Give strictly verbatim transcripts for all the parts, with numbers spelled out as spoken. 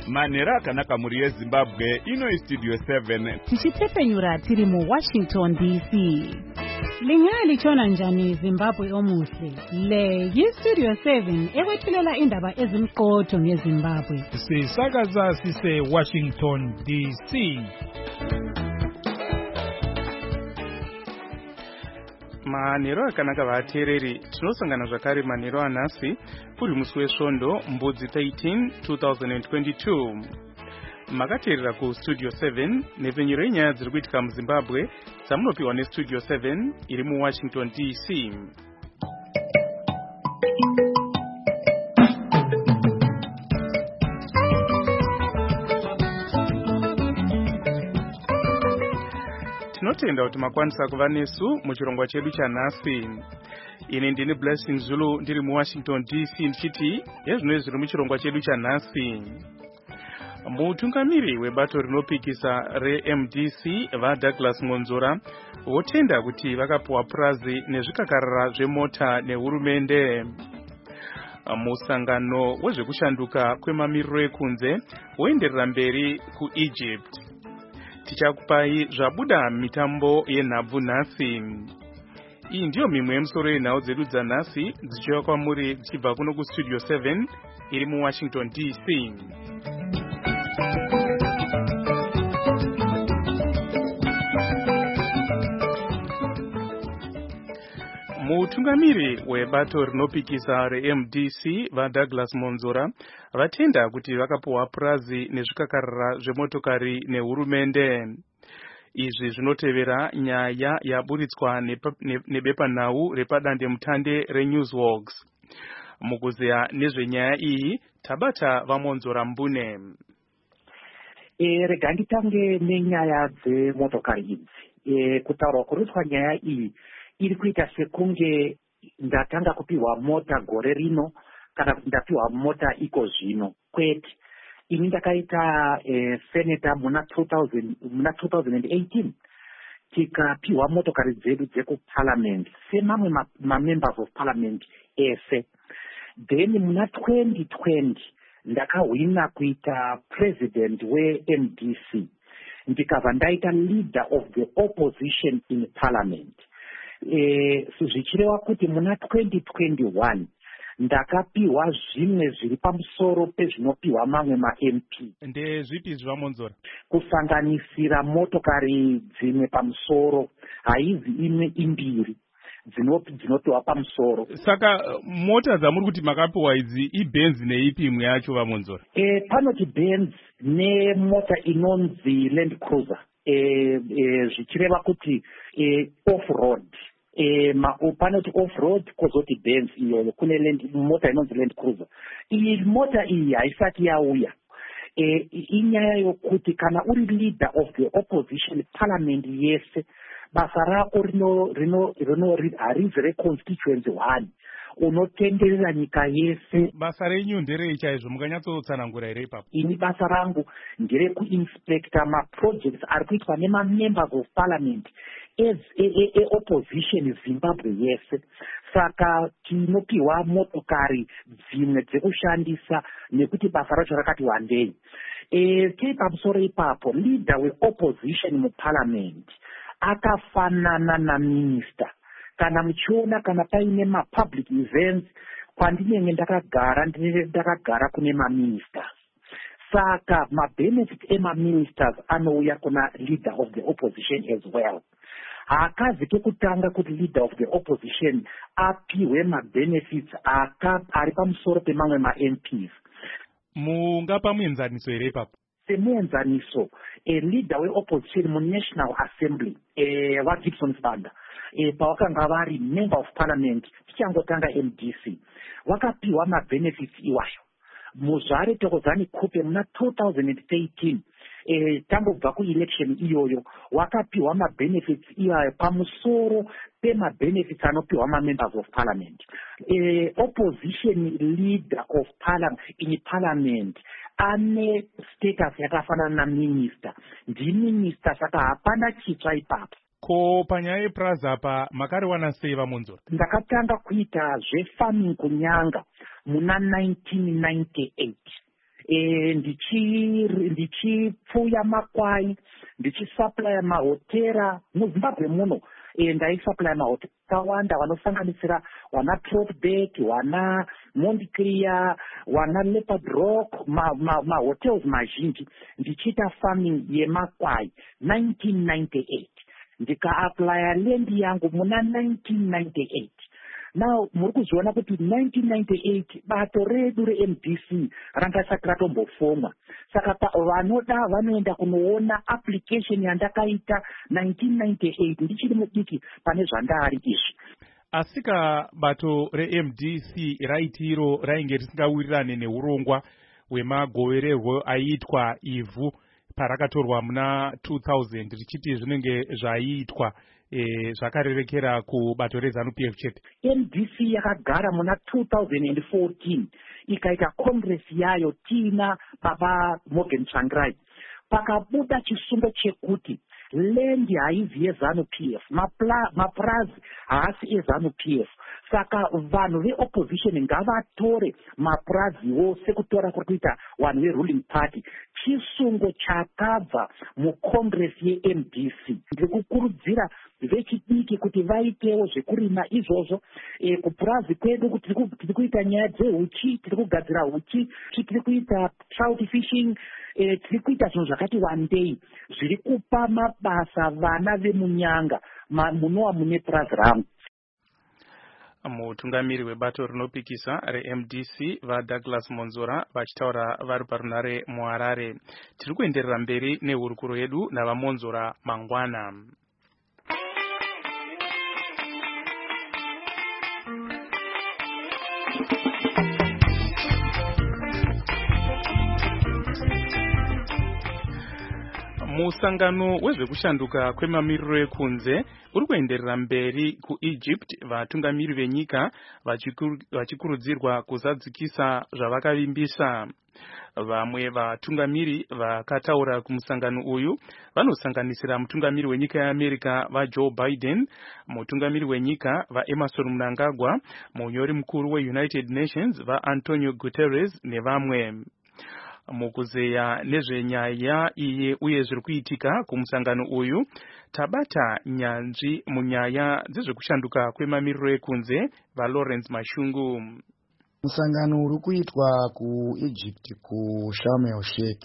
manhero akanaka muri yeZimbabwe ino istudio seven tichitepenyura tiri muWashington D C. Lingalitshona njani Zimbabwe omuhle? Le yistudio seven ekwethulela indaba ezimqotho ngeZimbabwe. Sisakaza sise Washington D C. Manhero akanaka vateereri, tinosangana zvakare manhero anhasi kuri musi wesvondo mbudzi thirteen twenty twenty-two. Makateerera ku studio seven nepfenyuro yenyaya dziri kuitika muZimbabwe dzamunopiwa nestudio seven iri muWashington D C. Tinotenda kuti makwanisa kuva nesu muchirongwa chedu chanhasi. Ini ndini Blessing Zulu ndiri muWashington D C ndichiti yezvino zviri muchirongwa chedu chanhasi. Mutungamiri webato rinopikisa reM D C vaDouglas Monzora votenda kuti vakapuwa purazi nezvikakarara zvemota nehurumende. Musangano wezvekushanduka kwemamiriro ekunze woenderera mberi kuEgypt. Tichakupai zvabuda mitambo yenhabvu nhasi. Iyi ndiyo mimwe yemusoro yenhau dzedu dzanhasi dzichiuya kwamuri dzichibva kuno kustudio seven iri muWashington D C. Mutungamiri webato rinopikisa reM D C vaDouglas Monzora vatenda kuti vakapuwa purazi nezvikakarara zvemotokari nehurumende. Izvi zvinotevera nyaya yaburitswa nebepanhau repadandemutande reNewsWalks. Mukuzeya nezvenyaya iyi tabata vaMonzora mbune. E, rega nditange nenyaya dzemotokari idzi. E, kutaurwa kurutswa nyaya iyi iri kuita sekunge ndatanga kupiwa mota gore rino kana kuti ndapiwa mota iko zvino. Kwete, ini ndakaita eh, senator muna two thousand muna two thousand eighteen tikapiwa motokari dzedu dzekuparliament semamwe ma, ma members of parliament ese. Then muna twenty twenty ndakahwina kuita president weM D C ndikabva ndaita leader of the opposition in parliament. Eh, zvichireva kuti muna twenty twenty-one ndakapiwa zvimwe zviri pamusoro pezvinopiwa mamwe maM P. Ndezvipi zvaMonzora? Kusanganisira motokari dzimwe pamusoro, haizi imwe imbiri dzinopiwa pamusoro. Saka mota dzamuri kuti makapiwa idzi iBenz neipi imwe yacho vaMonzora? Eh, panoti Benz nemota inonzi Land Cruiser. Eh, eh, zvichireva kuti eh, off-road. E, ma, panoti off-road kozoti Benz iyoyo kune land, mota inonzi Land Cruiser. Iyi mota iyi haisati yauya. E, inyaya yokuti kana uri leader of the opposition parliament yese basa rako rino rino rino harizi reconstituency one unotenderera nyika yese. Basa renyu nderei chaizvo mukanyatsotsanangura here ipapo? Ini basa rangu ndere kuinspecta maprojects ari kuitwa nema-members of parliament as a, a, a opposition Zimbabwe yese. Saka tinopiwa motokari dzimwe dzekushandisa nekuti basa racho rakati wandei. E, tiri pamusoro ipapo leader weopposition muparliament akafanana naminister. Kana muchiona kana paine mapublic events kwandinenge ndakagara ndinenge ndakagara kune maministers. Saka mabenefits emaministers anouya kuna leader of the opposition as well. Haakazi kekutanga kuti leader of the opposition apiwe mabenefits aka ari pamusoro pemamwe maM Ps. Mungapa muenzaniso here ipapo? Semuenzaniso, a leader weopposition muNational Assembly, eh, vaGibson Sibanda, eh, pawakanga vari member of parliament tichangotanga M D C, vakapiwa mabenefits iwayo. Muzvare Thokozani Kupe muna two thousand thirteen, eh, tambobva kuelection iyoyo, vakapiwa mabenefits iwayo pamusoro pemabenefits anopiwa ma-members of parliament. Eh, opposition leader of parliament in parliament ane status yakafanana naminister. Ndi minister saka hapana chitsva ipapo. Ko panyaya yepurazi apa makariwana sei vaMonzora? Ndakatanga kuita zvefarming kunyanga muna nineteen ninety-eight. e, ndichi ndichipfuya makwai, ndichisuplya mahotera muZimbabwe muno. E, ndaisuplya mahotera akawanda vanosanganisira wana Troutbeck, wana Mondclear, wana Leopard Rock, mahotels ma, ma mazhinji. Ndichiita farming yemakwai nineteen ninety-eight. Ndikaaplya lendi yangu muna nineteen ninety-eight. Now muri kuziona kuti nineteen ninety-eight bato redu re-M D C rangasati ratombofomwa. Saka vanoda vanoenda kunoona application yandakaita nineteen ninety-eight ndichiri mudiki pane zvandari izvi. Asika bato re-M D C raitiro rainge risingawirirane neurongwa hwemagovererwo aiitwa ivhu parakatorwa muna two thousand richiti zvinenge zvaiitwa e, zvakarerekera kubato reZANU P F chete. M D C yakagara muna two thousand fourteen ikaita congress yayo tina baba Morgan Tsvangirai. Pakabuda chisungo chekuti lendi haizi yeZANU P F, mapurazi haasi eZANU P F. Saka vanhu veopposition ngavatore mapuraziwo sekutora kuri kuita vanhu veruling party. Chisungo chakabva mucongress ye-M D C. Ndiri kukurudzira vechidiki kuti vaitewo zvekurima izvozvo. E, kupurazi kwedu tiri kuita nyaya dzehuchi, tiri kugadzira huchi, tiri kuita trout fishing, e, tiri kuita zvinhu zvakati wandei zviri kupa mabasa vana vemunyanga munova mune purazi rangu. Mutungamiri webato rinopikisa re-M D C vaDouglas Monzora vachitaura vari parunare muHarare. Tiri kuenderera mberi nehurukuro yedu navaMonzora mangwana. Musangano wezvekushanduka kwemamiriro ekunze uri kuenderera mberi kuEgypt, vatungamiri venyika vachikurudzirwa kuzadzikisa zvavakavimbisa. Vamwe vatungamiri vakataura kumusangano uyu vanosanganisira mutungamiri wenyika yeAmerica vaJoe Biden, mutungamiri wenyika vaEmerson Mnangagwa, munyori mukuru weUnited Nations vaAntonio Guterres nevamwe. Mukuzeya nezvenyaya iye uye zviri kuitika kumusangano uyu, tabata nyanzvi munyaya dzezvekushanduka kwemamiriro ekunze vaLawrence Mashungu. Musangano uri kuitwa kuEgypt kuSharm el Sheikh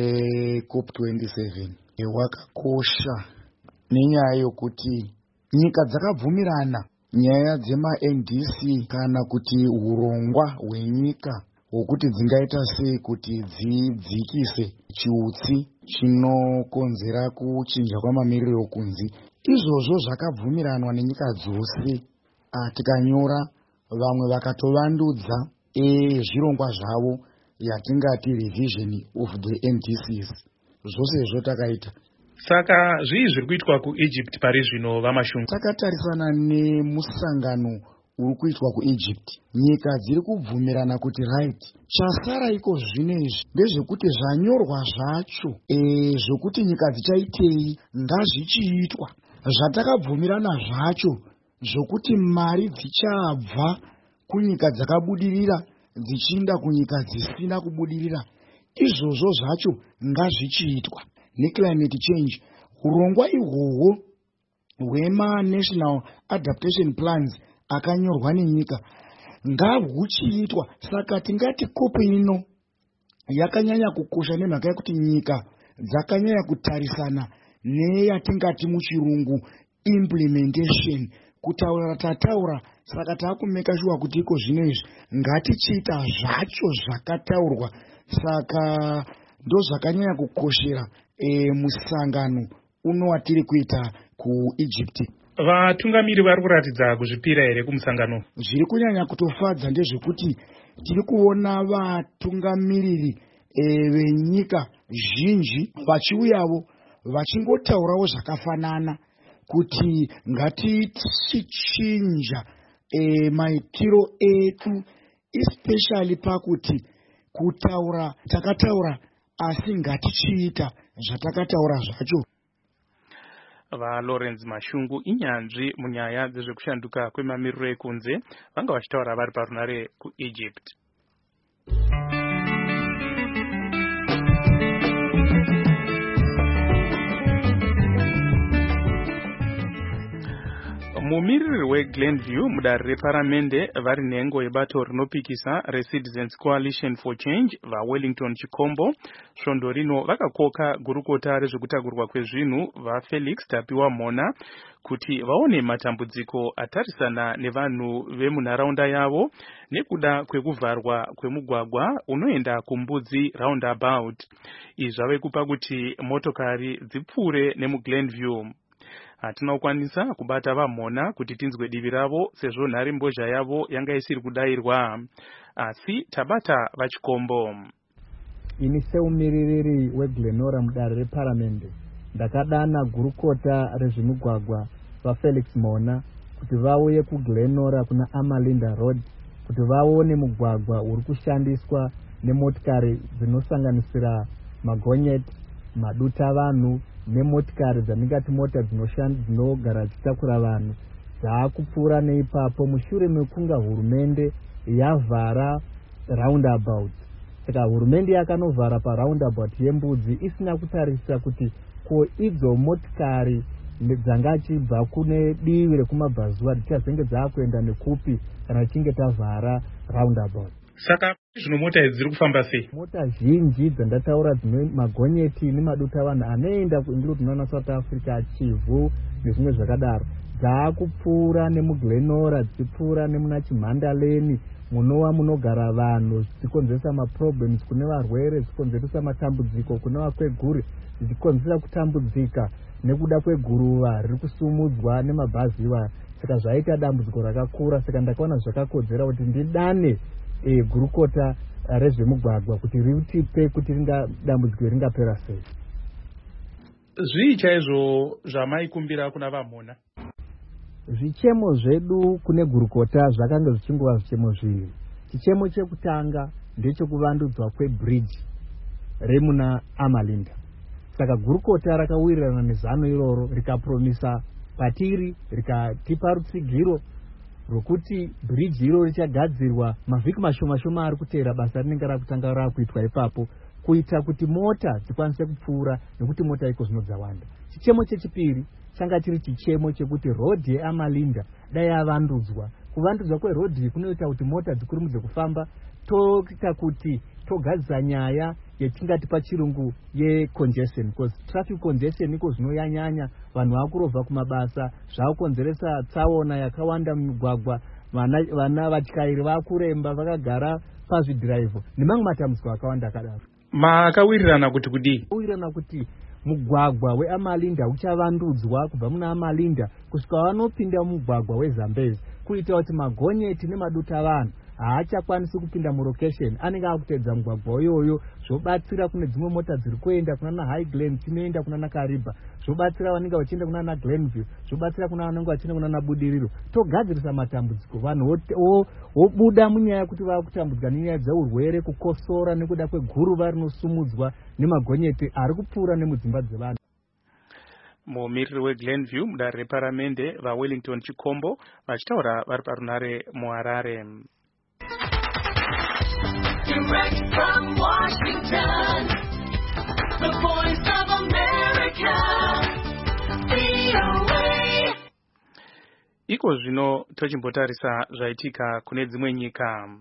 e COP twenty-seven wakakosha nenyaya yokuti nyika dzakabvumirana nyaya dzema-N D C kana kuti urongwa hwenyika hwokuti dzingaita sei kuti dzidzikise chiutsi chinokonzera kuchinja kwamamiriro ekunze. Izvozvo zvakabvumiranwa nenyika dzose. Tikanyora vamwe vakatovandudzwa ezvirongwa zvavo yatingati revision of the N D Cs. Zvose izvo takaita. Saka zvii zviri kuitwa kuEgypt pari zvino vaMashungu? Takatarisana nemusangano uri kuitwa kuEgypt. Nyika dziri kubvumirana kuti right, chasara iko zvinezvi ndezvekuti zvanyorwa zvacho e, zvokuti nyika dzichaitei ngazvichiitwa. Zvatakabvumirana zvacho zvokuti mari dzichabva kunyika dzakabudirira dzichiinda kunyika dzisina kubudirira, izvozvo zvacho ngazvichiitwa. Neclimate change, urongwa ihwohwo hwema-national adaptation plans akanyorwa nenyika ngahwuchiitwa. Saka tingati kopi ino yakanyanya kukosha nemhaka yekuti nyika dzakanyanya kutarisana neyatingati muchirungu implementation, kutaura tataura. Saka taakumeka shuwa kuti iko zvino izvi ngatichiita zvacho zvakataurwa. Saka ndo zvakanyanya kukoshera e, musangano uno watiri kuita kuEgypt. Vatungamiri vari kuratidza kuzvipira here kumusangano? Zviri kunyanya kutofadza ndezvekuti tiri kuona vatungamiriri e, venyika zhinji vachiuyavo vachingotaurawo zvakafanana kuti ngatichinja e, maitiro etu, especially pakuti kutaura takataura asi ngatichiita zvatakataura zvacho. VaLawrence Mashungu inyanzvi munyaya dzezvekushanduka kwemamiriro ekunze vanga vachitaura vari parunare kuEgypt. mumiriri weGlenview mudare reparamende vari nhengo yebato rinopikisa reCitizens Coalition for Change vaWellington Chikombo svondo rino vakakoka gurukota rezvekutakurwa kwezvinhu vaFelix Tapiwa Mhona kuti vaone matambudziko atarisana nevanhu vemunharaunda yavo nekuda kwekuvharwa kwemugwagwa unoenda kumbudzi roundabout. Izvi zvave kupa kuti motokari dzipfuure nemuGlenview. Hatina kukwanisa kubata vaMhona kuti tinzwe divi ravo sezvo nhare mbozha yavo yanga isiri kudayirwa, asi tabata vaChikombo. Ini seumiririri weGlenora mudare reparamende ndakadana gurukota rezvemugwagwa vaFelix Mhona kuti vauye kuGlenora kuna Amalinda Road kuti vaone mugwagwa uri kushandiswa nemotikari dzinosanganisira magonyeti, maduta vanhu nemotikari dzandingati mota dzinogara dzichitakura vanhu dzaakupfuura neipapo mushure mekunga hurumende yavhara roundabout. Saka hurumende yakanovhara paroundabout yembudzi isina kutarisa kuti ko idzo motikari dzangachibva kune divi rekumabhazuva dzichazenge dzaakuenda nekupi kana tichinge tavhara roundabout. Saka zvino mota idzi dziri kufamba sei? Mota zhinji dzandataura dzine magonyeti nemaduta vanhu anoenda ndiro tunoona South Africa, Chivhu nezvimwe zvakadaro dzaakupfuura nemuGlenora dzichipfuura nemuna Chimhandaleni munova munogara vanhu zvichikonzeresa maproblems kune varwere, zvichikonzeresa matambudziko kune vakweguri, zvichikonzeresa kutambudzika nekuda kweguruva riri kusumudzwa nemabhaziwa. Saka zvaita dambudziko rakakura. Saka ndakaona zvakakodzera kuti ndidane e, gurukota rezvemugwagwa kuti ritipe kuti ringa dambudziko ringapera sei. Zvii chaizvo zvamaikumbira kuna vaMhona? Zvichemo zvedu kune gurukota zvakanga zvichingova zvichemo zviviri. Chichemo chekutanga ndechekuvandudzwa kwebridge remuna Amalinda. Saka gurukota rakawirirana nezano iroro rikapromisa patiri rikatipa rutsigiro rwokuti bridge iro richagadzirwa mavhiki mashoma shoma ari kuteera basa rinenge rakutanga rakuitwa ipapo kuita kuti mota dzikwanise kupfuura nekuti mota iko zvino dzawanda. Chichemo chechipiri changa chiri chichemo chekuti road yeAmalinda dai yavandudzwa. Kuvandudzwa kwerodhi kunoita kuti mota dzikurumidze kufamba, toita kuti togadzisa nyaya yetingati pachirungu yecongestion, because traffic congestion iko zvinoyanyanya, vanhu vakurovha kumabasa, zvakukonzeresa tsaona yakawanda mumugwagwa, vana vana vatyairi vakuremba vakagara pazvidhiraivho nemamwe matambudziko akawanda akadaro. Makawirirana kuti kudii? Wirirana kuti mugwagwa weAmalinda uchavandudzwa kubva muna Amalinda kusvika vanopinda mugwagwa weZambezi kuita kuti magonyeti nemaduta vanhu haachakwanisi kupinda mulocation, anenge akutedza mugwagwa iyoyo, zvobatsira kune dzimwe mota dziri kuenda kuna Highland dzinoenda kuna Kariba, zvobatsira vanenge vachienda kuna Glenview, zvobatsira kuna vanenge vachienda kuna Budiriro. Togadzirisa matambudziko, vanhu vobuda munyaya kuti vakutambudzika nenyaya dzeurwere, kukosora nekuda kweguruva rinosumudzwa nemagonyeti ari kupfuura nemudzimba dzevanhu. Mumiriri weGlenview mudare reparamende vaWellington Chikombo vachitaura vari parunare muHarare. Direct from Washington, the voice of America, V O A. Iko zvino tochimbotarisa zvaitika kune dzimwe nyika.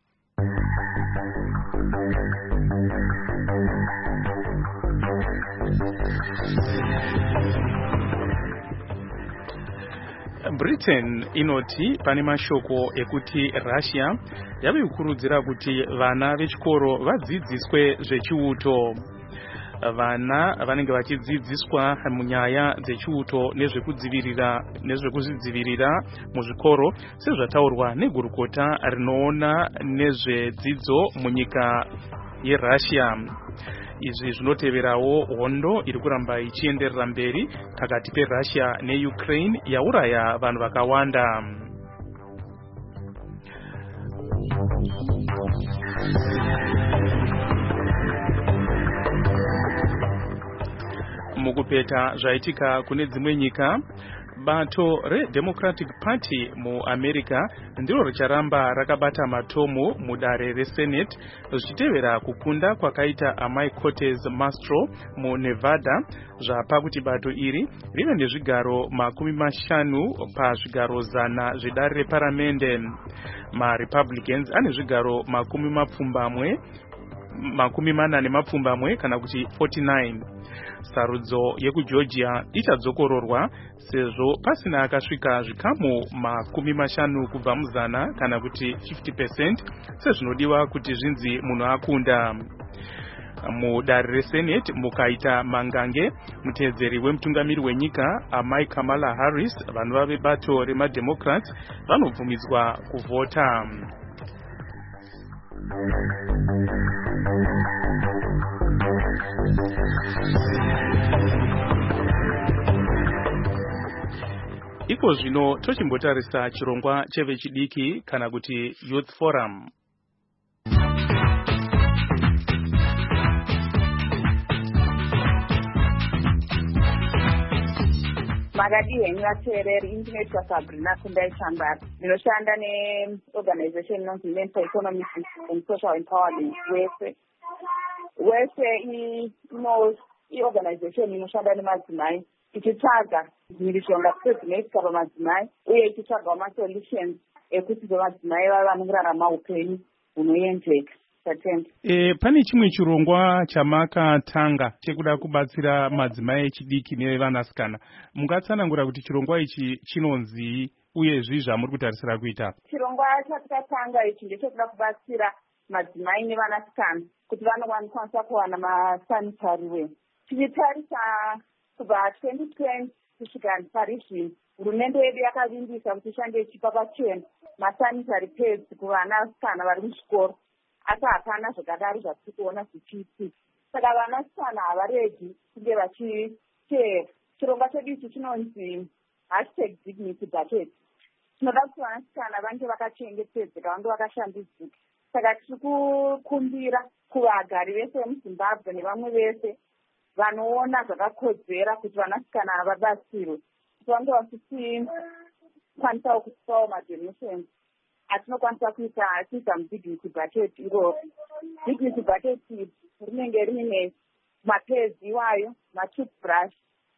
Britain inoti pane mashoko ekuti Russia yave kukurudzira kuti vana vechikoro vadzidziswe zvechiuto. Vana vanenge vachidzidziswa munyaya dzechiuto nezvekudzivirira nezvekuzvidzivirira muzvikoro sezvataurwa negurukota rinoona nezvedzidzo munyika yeRussia. Izvi zvinoteverawo hondo iri kuramba ichienderera mberi pakati peRussia neUkraine yauraya vanhu vakawanda. Mukupeta zvaitika kune dzimwe nyika, Bato reDemocratic Party muAmerica ndiro richaramba rakabata matomo mudare reSenate zvichitevera kukunda kwakaita amai Cortez Masto muNevada zvapa kuti bato iri rive nezvigaro makumi mashanu pazvigaro zana zvedare reparamende. MaRepublicans ane zvigaro makumi mapfumbamwe makumi mana nemapfumbamwe kana kuti forty-nine. Sarudzo yekuGeorgia ichadzokororwa sezvo pasina akasvika zvikamu makumi mashanu kubva muzana kana kuti fifty percent sezvinodiwa kuti zvinzi munhu akunda. Mudare reSenate mukaita mangange muteedzeri wemutungamiri wenyika amai Kamala Harris vanova vebato remademocrats vanobvumidzwa kuvhota. Iko zvino tochimbotarisa chirongwa chevechidiki kana kuti Youth Forum. Magadi henyu vateereri, indinoitwa Sabrina Kundai Chambara. Ndinoshanda neorganization inonzi Men for Economic and Social Empowerment wese. Wese iorganization inoshanda nemadzimai ichitsvaga mhirizhonga dzinoitika pamadzimai uye ichitsvagawo masolutions ekuti vemadzimai vave vanorarama upenyu hunoendeka. E, pane chimwe chirongwa chamakatanga chekuda kubatsira madzimai echidiki nevanasikana. Mungatsanangura kuti chirongwa ichi chinonzi uye zvi zvamuri kutarisira kuita? Chirongwa chatakatanga ichi ndechekuda kubatsira madzimai nevanasikana kuti vanokwanisa kuwana masanitary wear. Tichitarisa kubva twenty twenty kusvika pari zvino hurumende yedu yakavimbisa kuti ishande ichipa pachena masanitary pads kuvanasikana vari muzvikoro. Asi hapana zvakadaro zvatiri kuona zvichiitika. Saka vanasikana havaregi kunge vachiteera. Chirongwa chedu ichi chinonzi hashtag dignity bucket. Tinoda kuti vanasikana vange vakachengetedzeka, vange vakashambidzika. Saka tiri kukumbira kuvagari vese vemuZimbabwe nevamwe vese vanoona zvakakodzera kuti vanasikana vabatsirwe, kuti vange vachikwanisawo kusipawo madonations atinokwanisa kuita kuita mudignity bucket iroro. Dignity bucket rinenge rine mapedzi iwayo, matoothbrush,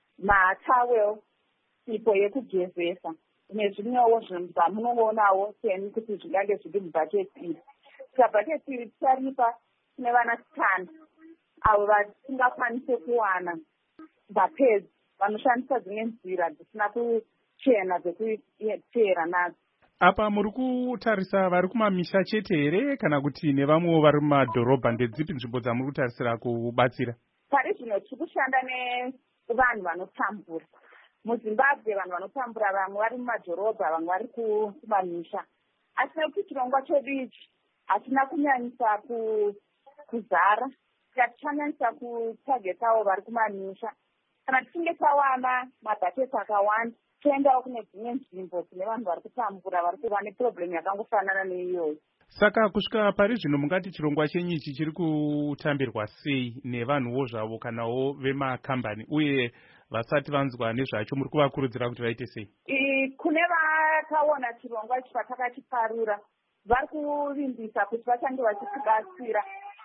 matawel, sipo yekugezesa nezvimwewo zvinhu zvamunoonawo seni kuti zvingange zviri mubhucket iri. Saka bhucket iri ticharipa kune vanasikana avo vasingakwanise kuwana mapedzi, vanoshandisa dzimwe nzira dzisina kuchena dzekuteera nadzo. Apa muri kutarisa vari kumamisha chete here kana kuti nevamwewo vari mumadhorobha? Ndedzipi nzvimbo dzamuri kutarisira kubatsira? Pari zvino tiri kushanda nevanhu vanotambura. MuZimbabwe vanhu vanotambura vamwe vari mumadhorobha, vamwe vari kumamisha. Asi nekuti chirongwa chedu ichi hatina kunyanyisa kuzara, saka tichanyanyisa kutagetawo vari kumamisha. Kana tichinge tawana mabhaketi akawanda, toendawo kune dzimwe nzvimbo dzine vanhu vari kutambura vari kuva neproblemu yakangofanana neiyoyo. Saka kusvika pari zvino mungati chirongwa chenyu ichi chiri kutambirwa sei nevanhuwo zvavo kanawo vemakambani, uye vasati vanzwa nezvacho muri kuvakurudzira kuti vaite sei? Kune vakaona chirongwa ichi patakachiparura vari kuvimbisa kuti vachange vachitibatsira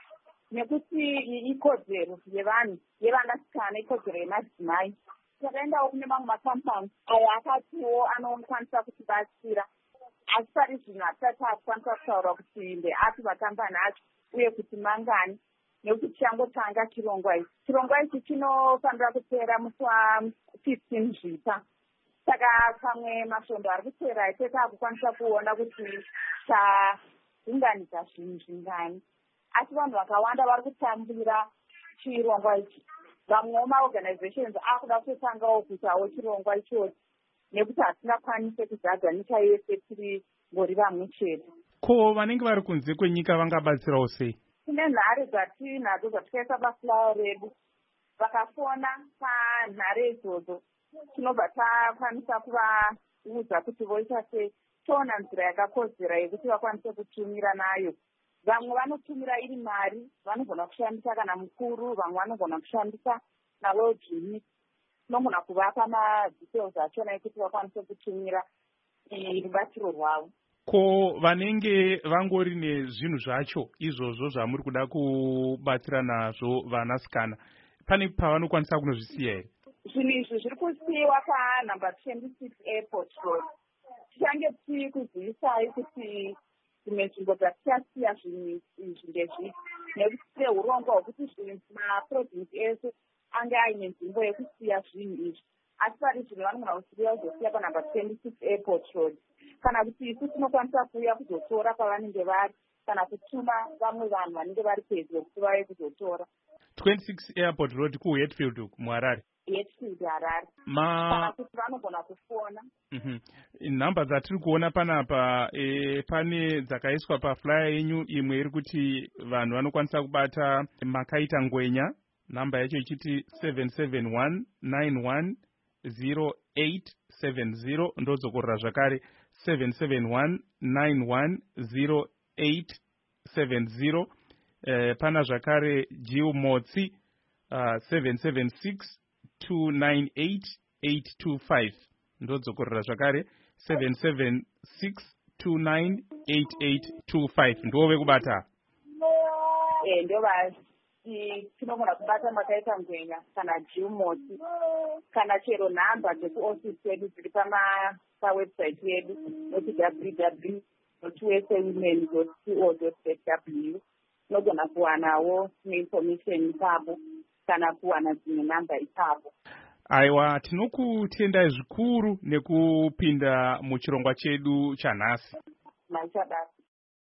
nekuti ikodzero yevanhu, yevanasikana, ikodzero yemadzimai. Takaendawo kune mamwe makampani ayo akatiwo anokwanisa kutibatsira, asi pari zvino hatisati takwanisa kutaura kuti ndeapi makambani acho uye kuti mangani, nekuti tichangotanga chirongwa ichi. Chirongwa ichi chinofanira kupera musi wa15 Zvipa. Saka pamwe masvondo ari kupera ese taakukwanisa kuona kuti taunganidza zvinhu zvingani, asi vanhu vakawanda vari kutambira chirongwa ichi. Vamwewo maorganizations akuda kutotangawo kuitawo chirongwa ichochi nekuti hatingakwanise kuzadza nyika yese tiri ngori vamwe chete. Ko vanenge vari kunze kwenyika vangabatsirawo sei? Kune nhare dzatinadzo dzatikaisa bafulawo redu, vakafona panhare idzodzo tinobva takwanisa kuvaudza kuti voita sei. Toona nzira yakakodzera yekuti vakwanise kutumira nayo. Vamwe vanotumira iri mari, vanogona kushandisa kana mukuru, vamwe vanogona kushandisa nalodhini. tinogona kuvapa madetails achona ekuti vakwanise kutumira rubatsiro rwavo. Ko vanenge vangori nezvinhu zvacho izvozvo zvamuri kuda kubatsira nazvo vanasikana, pane pavanokwanisa kunozvisiya here? Zvinhu izvi zviri kusiyiwa panumber twenty-six airport road. Tichange tiri kuzivisai kuti dzimwe nzvimbo dzatichasiya zvinhu izvi ndezvii, nekuti tine urongwa hwekuti maprovinsi ese ange aine nzvimbo yekusiya zvinhu izvi, asi pari zvino vanogona kusiya kuzosiya panumber twenty-six airport road, kana kuti isu tinokwanisa kuuya kuzotora pavanenge vari kana kutuma vamwe vanhu vanenge vari pedyo kuti vauye kuzotora. twenty-six airport road kuHatfield muHarare. Hatfield Harare. Ma kana kuti vanogona kufona. Mhm. Nhamba dzatiri kuona panapa e, pane dzakaiswa paflyer yenyu, imwe iri kuti vanhu vanokwanisa kubata makaita ngwenya, namba yacho ichiti seven seven one nine one zero eight seven zero, ndodzokorera zvakare seven seven one nine one zero eight seven zero. Eh, pana zvakare Jiu Motsi uh, seven seven six two nine eight eight two five, ndodzokorera zvakare seven seven six two nine eight eight two five. ndove kubata eh ndio basi tinogona kubata makaita ngwenya kana Jiu Motsi kana chero namba dzekuoffice yedu dziri pama pawebsite yedu noti w w w dot u s a women dot co dot z w. Tinogona kuwanawo information ipapo kana kuwana dzimwe namba ipapo. Aiwa, tinokutendai zvikuru nekupinda muchirongwa chedu chanhasi. Maisha basi.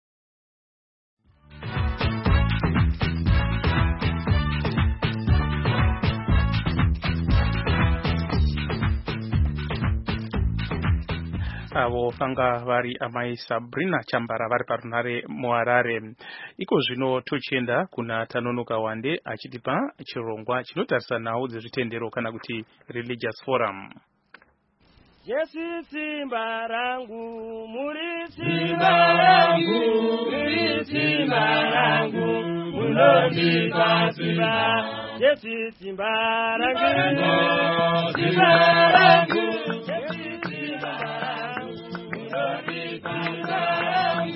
Avo vanga vari amai Sabrina Chambara vari parunare muHarare. Iko zvino tochienda kuna Tanonoka Wande achitipa chirongwa chinotarisa nhau dzezvitendero kana kuti religious forum. Yesu simba rangu, muri simba rangu, muri simba rangu, munondipa simba. Yesu simba rangu, simba rangu, Yesu simba rangu, munondipa simba.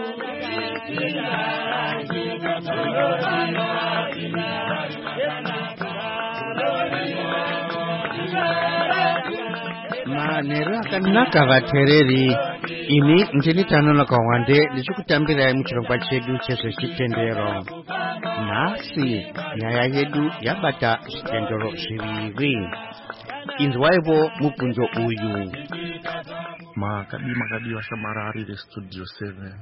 Manheru akanaka vateereri, ini ndini Tanonoka Wande ndichikutambirai muchirongwa chedu chezvechitendero. Nhasi nyaya yedu yabata zvitendero zviviri. Inzwaivo mubvunzo uyu. Makadi makadi vashamarari vestudio seven.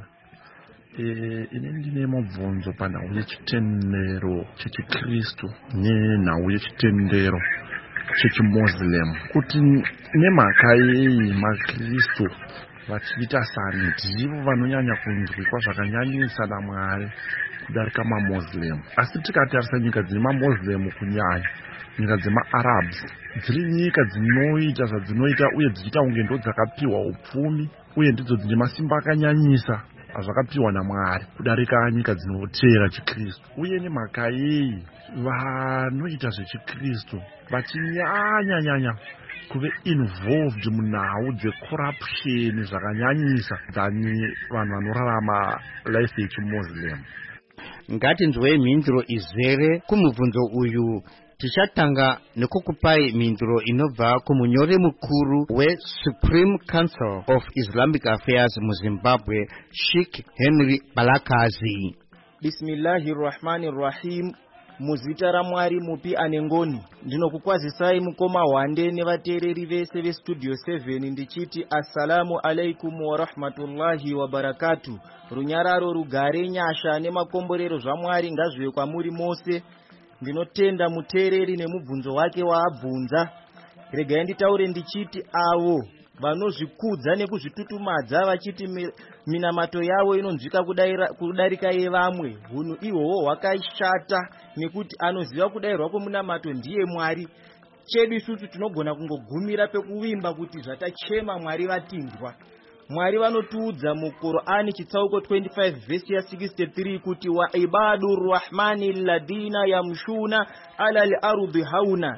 E, ine ndine mubvunzo panhau yechitendero chechikristu nenhau yechitendero chechimuslim, kuti nemhaka yei makristu vachiita sani ndivo vanonyanya kunzwikwa zvakanyanyisa naMwari kudarika mamuslim. Asi tikatarisa nyika dzine mamuslim kunyanya nyika dzemaarabs dziri nyika dzinoita zvadzinoita uye dzichiita kunge ndo dzakapiwa upfumi uye ndidzo dzine masimba akanyanyisa azvakapiwa naMwari kudarika nyika dzinoteera chikristu. Uye nemhaka yei vanoita zvechikristu vachinyanya nyanya kuve involved munhau dzecorruption zvakanyanyisa dzani vanhu vanorarama life yechimuslim. Ngatinzwei mhinduro izere kumubvunzo uyu. Tichatanga nekukupai mhinduro inobva kumunyori mukuru weSupreme Council of Islamic Affairs muZimbabwe, Sheikh Henry Balakazi. Bismillahirrahmanirrahim. Muzita raMwari mupi anengoni. Ndinokukwazisai mukoma Wande nevateereri vese vestudio seven ndichiti assalamu alaikum wa rahmatullahi wa barakatuh. Runyararo, rugare, nyasha nemakomborero zvaMwari ngazvive kwamuri mose. Ndinotenda muteereri nemubvunzo wake waabvunza. Regai nditaure ndichiti avo vanozvikudza nekuzvitutumadza vachiti minamato yavo inonzwika kudarika yevamwe, hunhu ihwohwo hwakashata nekuti anoziva kudairwa kwemunamato ndiye Mwari. Chedu isusu tinogona kungogumira pekuvimba kuti zvatachema Mwari vatinzwa. Mwari vanotiudza muQur'ani chitsauko twenty-five vhesi ya sixty-three kuti wa ibadu rahmani alladhina yamshuna ala al-ardi hauna.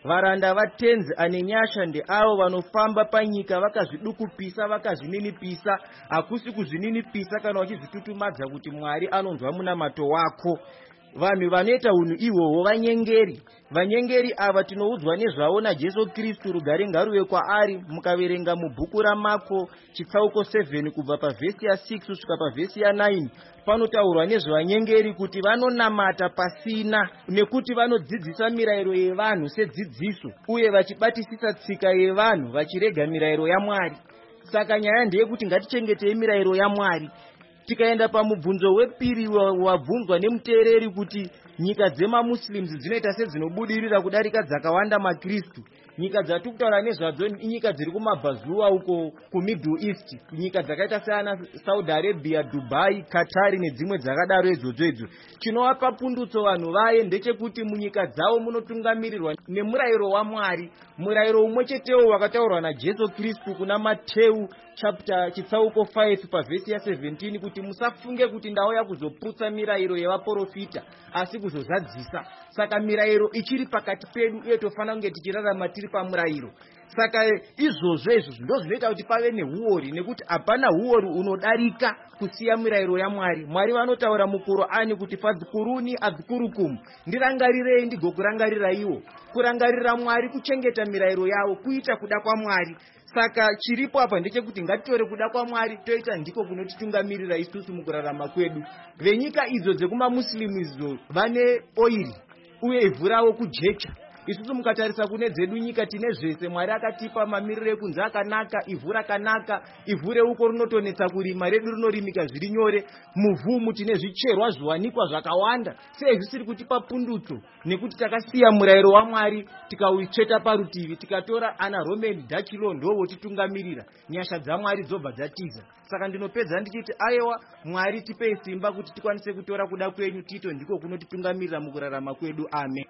varanda vatenzi ane nyasha ndeavo vanofamba panyika vakazvidukupisa vakazvininipisa, hakusi kuzvininipisa kana wachizvitutumadza kuti Mwari anonzwa munamato wako. Vanhu vanoita unhu ihwohwo vanyengeri. Vanyengeri ava tinoudzwa nezvavo naJesu Kristu, rugare ngaruve kwaari. Mukaverenga mubhuku raMarko chitsauko seven kubva pavhesi ya six kusvika pavhesi ya nine, panotaurwa nezvevanyengeri kuti vanonamata pasina, nekuti vanodzidzisa mirayiro yevanhu sedzidziso, uye vachibatisisa tsika yevanhu vachirega mirayiro yaMwari. Saka nyaya ndeyekuti ngatichengetei mirayiro yaMwari. Tikaenda pamubvunzo wepiri wabvunzwa nemuteereri kuti nyika dzemamuslims dzinoita sedzinobudirira kudarika dzakawanda maKristu. Nyika dzatiri kutaura nezvadzo inyika dziri kumabvazuva uko kuMiddle East, nyika dzakaita seana Saudi Arabia, Dubai, Qatar nedzimwe dzakadaro idzodzo idzo. Chinovapa pundutso vanhu vaye ndechekuti munyika dzavo munotungamirirwa nemurayiro waMwari, murayiro umwe chetewo wakataurwa naJesu Kristu kuna Mateu chapter chitsauko five pavhesi ya seventeen kuti musafunge kuti ndauya kuzoputsa mirayiro yevaprofita asi kuzozadzisa. Saka mirayiro ichiri pakati pedu uye tofanira kunge tichirarama tiri pamurayiro. Saka izvozvo izvo ndo zvinoita kuti pave nehuori, nekuti hapana huori unodarika kusiya mirayiro yaMwari. Mwari vanotaura muQur'ani kuti fadhkuruni adhkurukum, ndirangarirei ndigokurangarira iwo. Kurangarira Mwari, kuchengeta mirayiro yavo, kuita kuda kwaMwari. Saka chiripo apa ndechekuti ngatitore kuda kwaMwari toita ndiko kunotitungamirira isusu mukurarama kwedu. Venyika idzo dzekumamuslimu idzo vane oiri uye ivhu ravo kujecha. Isusu mukatarisa kune dzedu nyika tine zvese, Mwari akatipa mamiriro ekunze akanaka, ivhu rakanaka, ivhu reuko rinotonetsa kurima, redu rinorimika zviri nyore, muvhumu tine zvicherwa zviwanikwa zvakawanda. Sei zvisiri kutipa pundutso? Nekuti takasiya murayiro waMwari tikautsveta parutivi, tikatora ana Roman Dutch law ndovo titungamirira, nyasha dzaMwari dzobva dzatiza. Saka ndinopedza ndichiti aiwa, Mwari tipei simba kuti tikwanise kutora kuda kwenyu tito ndiko kunotitungamirira mukurarama kwedu. Amen.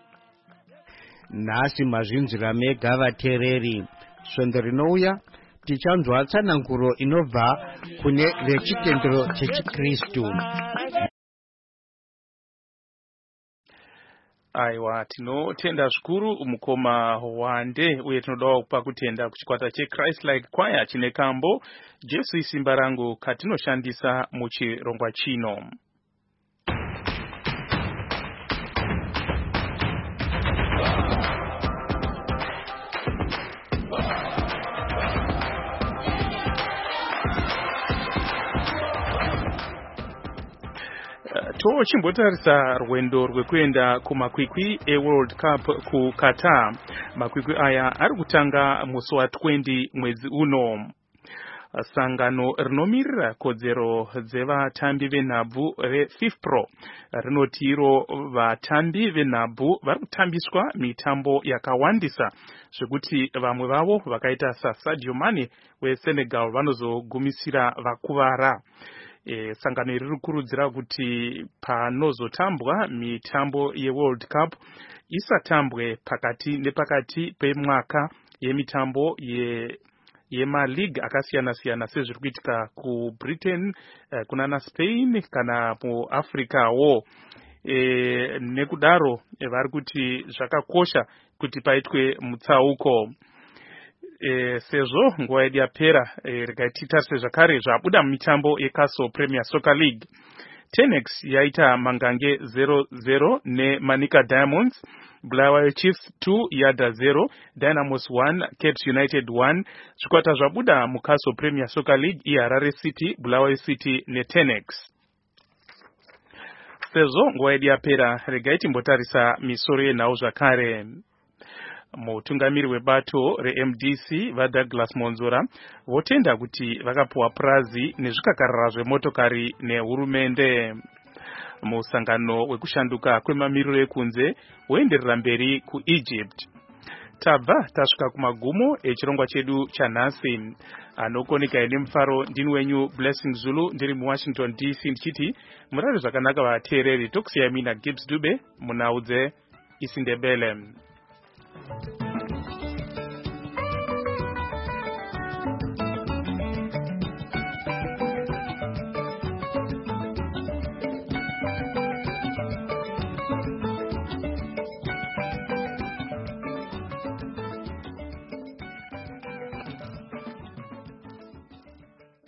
Nhasi mazvinzira mega vateereri. Svondo rinouya tichanzwa tsananguro inobva kune vechitendero chechiKristu. Aiwa, tinotenda zvikuru mukoma wande uye tinodawo kupa kutenda kuchikwata cheChrist Like Choir chine kambo Jesu isimba rangu katinoshandisa muchirongwa chino. Tochimbotarisa rwendo rwekuenda kumakwikwi eWorld Cup ku Qatar. Makwikwi aya ari kutanga musi wa twenty mwezi uno. Sangano rinomirira kodzero dzevatambi venhabvu reFIFPro rinoti iro vatambi venhabvu vari kutambiswa mitambo yakawandisa zvekuti vamwe vavo vakaita saSadio Mane weSenegal vanozogumisira vakuvara. E, sangano iri rikurudzira kuti panozotambwa mitambo yeWorld Cup isatambwe pakati nepakati pemwaka yemitambo ye yema-league akasiyana siyana sezviri kuitika kuBritain, eh, kunana Spain kana muAfricawo. E, nekudaro e, vari kuti zvakakosha kuti paitwe mutsauko. E, sezvo nguva yedu yapera e, regai titarise zvakare zvabuda mumitambo yeCastle Premier Soccer League. Tenex yaita mangange zero zero neManica Diamonds, Bulawayo Chiefs two Yada zero, Dynamos one Cape United one. Zvikwata zvabuda muCastle Premier Soccer League iHarare City, Bulawayo City neTenex. Sezvo nguva yedu yapera regai timbotarisa misoro yenhau zvakare. Mutungamiri webato reM D C vaDouglas Monzora votenda kuti vakapuwa purazi nezvikakarara zvemotokari nehurumende. Musangano wekushanduka kwemamiriro ekunze woenderera mberi kuEgypt. Tabva tasvika kumagumo echirongwa chedu chanhasi. Anokoneka nemufaro ndini wenyu Blessing Zulu ndiri muWashington D C ndichiti murare zvakanaka vateereri. Tokusiyai mina Gibbs Dube munaudze isindebele.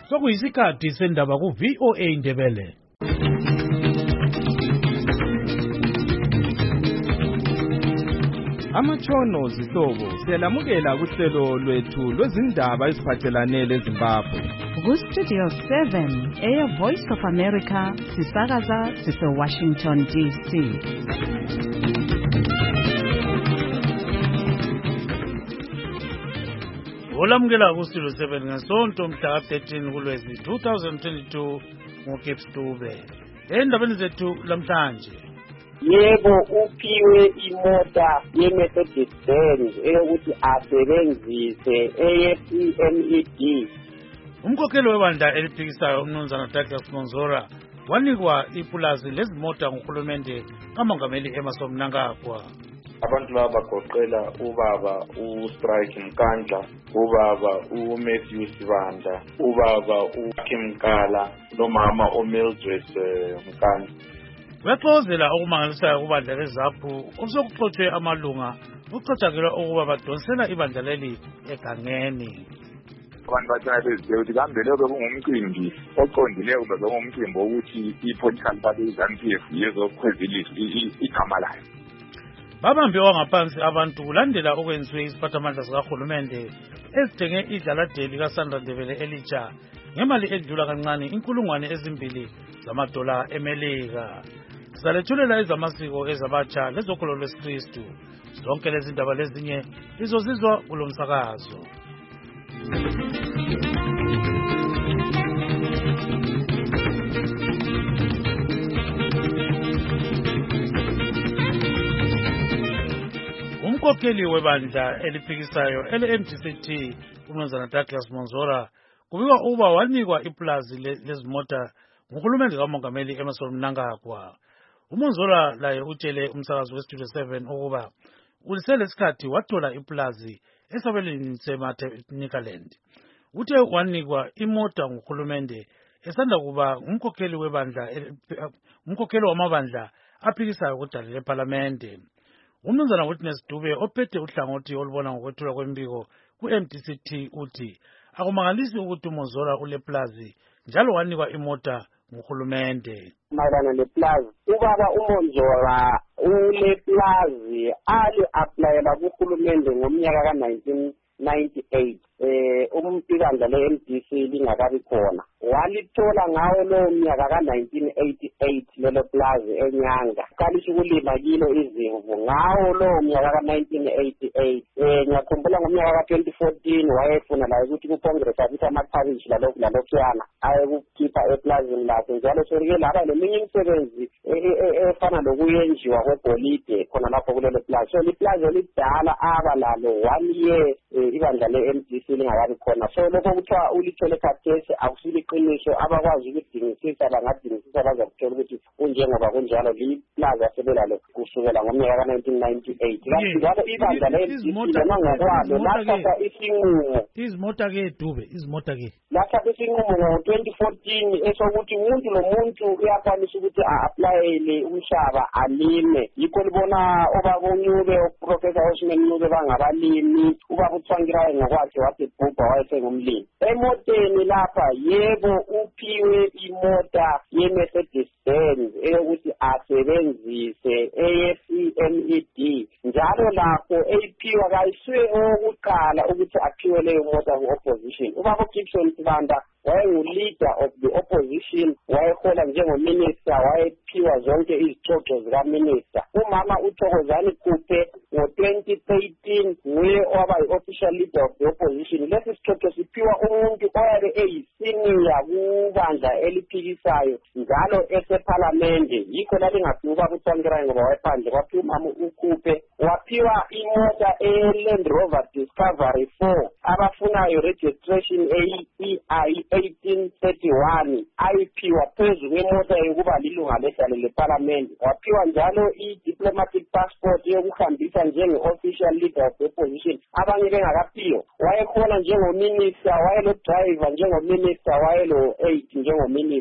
sokuyisikhathi sendaba ku V O A Ndebele. Amatshono zihlobo siyalamukela kuhlelo lwethu lwezindaba eziphathelane leZimbabwe. Ku-Studio seven, Air Voice of America, sisakaza sise-Washington D C. Olamukela ku-Studio seven ngesonto mhla thirteen kuLwezi two thousand twenty-two ngoKeps Dube. Endabeni zethu lamhlanje. Yebo uphiwe imota ye-Mercedes Benz eyokuthi asebenzise E F E M E D. Umkhokheli webandla eliphikisayo umnumzana Douglas Monzora wanikwa ipulazi lezimota nguhulumende kamongameli Emmerson Mnangagwa. Abantu laba bagoqela ubaba uStrike Mkandla, ubaba uMatthew Sibanda, ubaba uKim Mkala nomama uMildred Mkandla. Bexozela okumangalisayo kubandla leZAPU okusokuxoxwe amalunga ucatshakelwa ukuba badonsela ibandla leli egangeni. Abantu bathana bezibheka ukuthi kambe lokho kungumcimbi oqondileyo kumbe bekungumcimbi wokuthi i-political party i-ZANU P F yezokhwezilisa igama layo. Babambe wangaphansi abantu kulandela okwenziwe isiphathamandla sikahulumende ezithenge idlaladeli likaSandra Ndebele elitsha ngemali edlula kancane inkulungwane ezimbili zamadola emelika. Sizalethulela ezamasiko ezabatsha lezokholo lwesikristu. Zonke lezi ndaba lezinye izozizwa kulo msakazo. Umkhokheli webandla eliphikisayo ele-M D C T umnumzana Douglas Monzora kubikwa ukuba wanikwa iplazi lezimota nguhulumende kamongameli Emmerson Mnangagwa. UMonzora laye utshele umsakazo weStudio seven ukuba kuleselesikhathi wathola iplazi esabelweni seMaternikaland. Uthe wanikwa imota nguhulumende esanda kuba umkhokheli webandla umkhokheli wamabandla aphikisayo kudala leParlamente. Umnumzana Witness Dube ophethe uhlangothi olubona ngokwethulwa kwembiko ku-M D C T uthi akumangalisi ukuthi uMonzora uleplazi njalo wanikwa imota nguhulumende. Mayelana leplazi ubaba uMonzora uleplazi ali-aplayela kuhulumende ngomnyaka ka nineteen ninety-eight eh umpikandla le-M D C lingakabi khona. Walithola ngawo lo mnyaka ka nineteen eighty-eight lelo plazi eNyanga. Qalisha ukulima kilo izimvu ngawo lo mnyaka ka nineteen eighty-eight. Eh ngiyakhumbula ngomnyaka ka twenty fourteen wayefuna la ukuthi kuCongress abithi amakhabishi lalokhu lalokhuyana ayekukhipha eplazini lakhe njalo sorike laba leminye imisebenzi efana lokuyenjiwa kwegolide khona lapho kulelo plazi. So liplazi elidala aba lalo one year ibandla le-M D C lingakabi khona. So lokho kuthiwa ulithole khathesi akusile iqiniso abakwazi ukudingisisa bangadingisisa bazakuthola ukuthi kunjengoba kunjalo liplazi asebelalo kusukela ngomnyaka ka nineteen ninety-eight. Njalo ibandla le-M D C lona ngokwalo lathatha isinqumo. Izimota ke Dube, izimota ke. Lathatha isinqumo ngo twenty fourteen esokuthi umuntu lo muntu uyakwanisa ukuthi a-applyele umhlaba alime. Yikho libona obabonyube uProfessor Osman Ncube bangabalimi ubaba uThwangirayo ngokwakhe wathi bhubha wayesengumlimi. Emoteni lapha yebo uphiwe imota ye-Mercedes Benz eyokuthi asebenzise E F E M E D njalo lapho eyiphiwa kayiswe okuqala ukuthi aphiwe leyo mota ku-opposition. Ubaba uGibson Sibanda wayengu-leader of the opposition wayehola njengominister wayephiwa zonke izixoxo zikaminister. Umama uThokozani Khuphe ngo twenty thirteen nguye owaba yi-official leader of the opposition. Lesi sixoxo siphiwa umuntu oyabe eyisenior kubandla eliphikisayo njalo eseParlamente. Yikho lalingaphiwa ubaba uThwangirayo ngoba wayephandle, kwaphiwa umama uKhuphe waphiwa imota e-Land Rover Discovery four abafunayo registration E I eighteen thirty-one ayiphiwa phezu kwemota yokuba lilunga lehlalo leParlamente. Waphiwa njalo i-diplomatic passport yokuhambisa njenge-official leader of the opposition abanye bengakaphiwa. Wayekhona njengominister, wayelo driver njengominister, wayelo eight njengominister.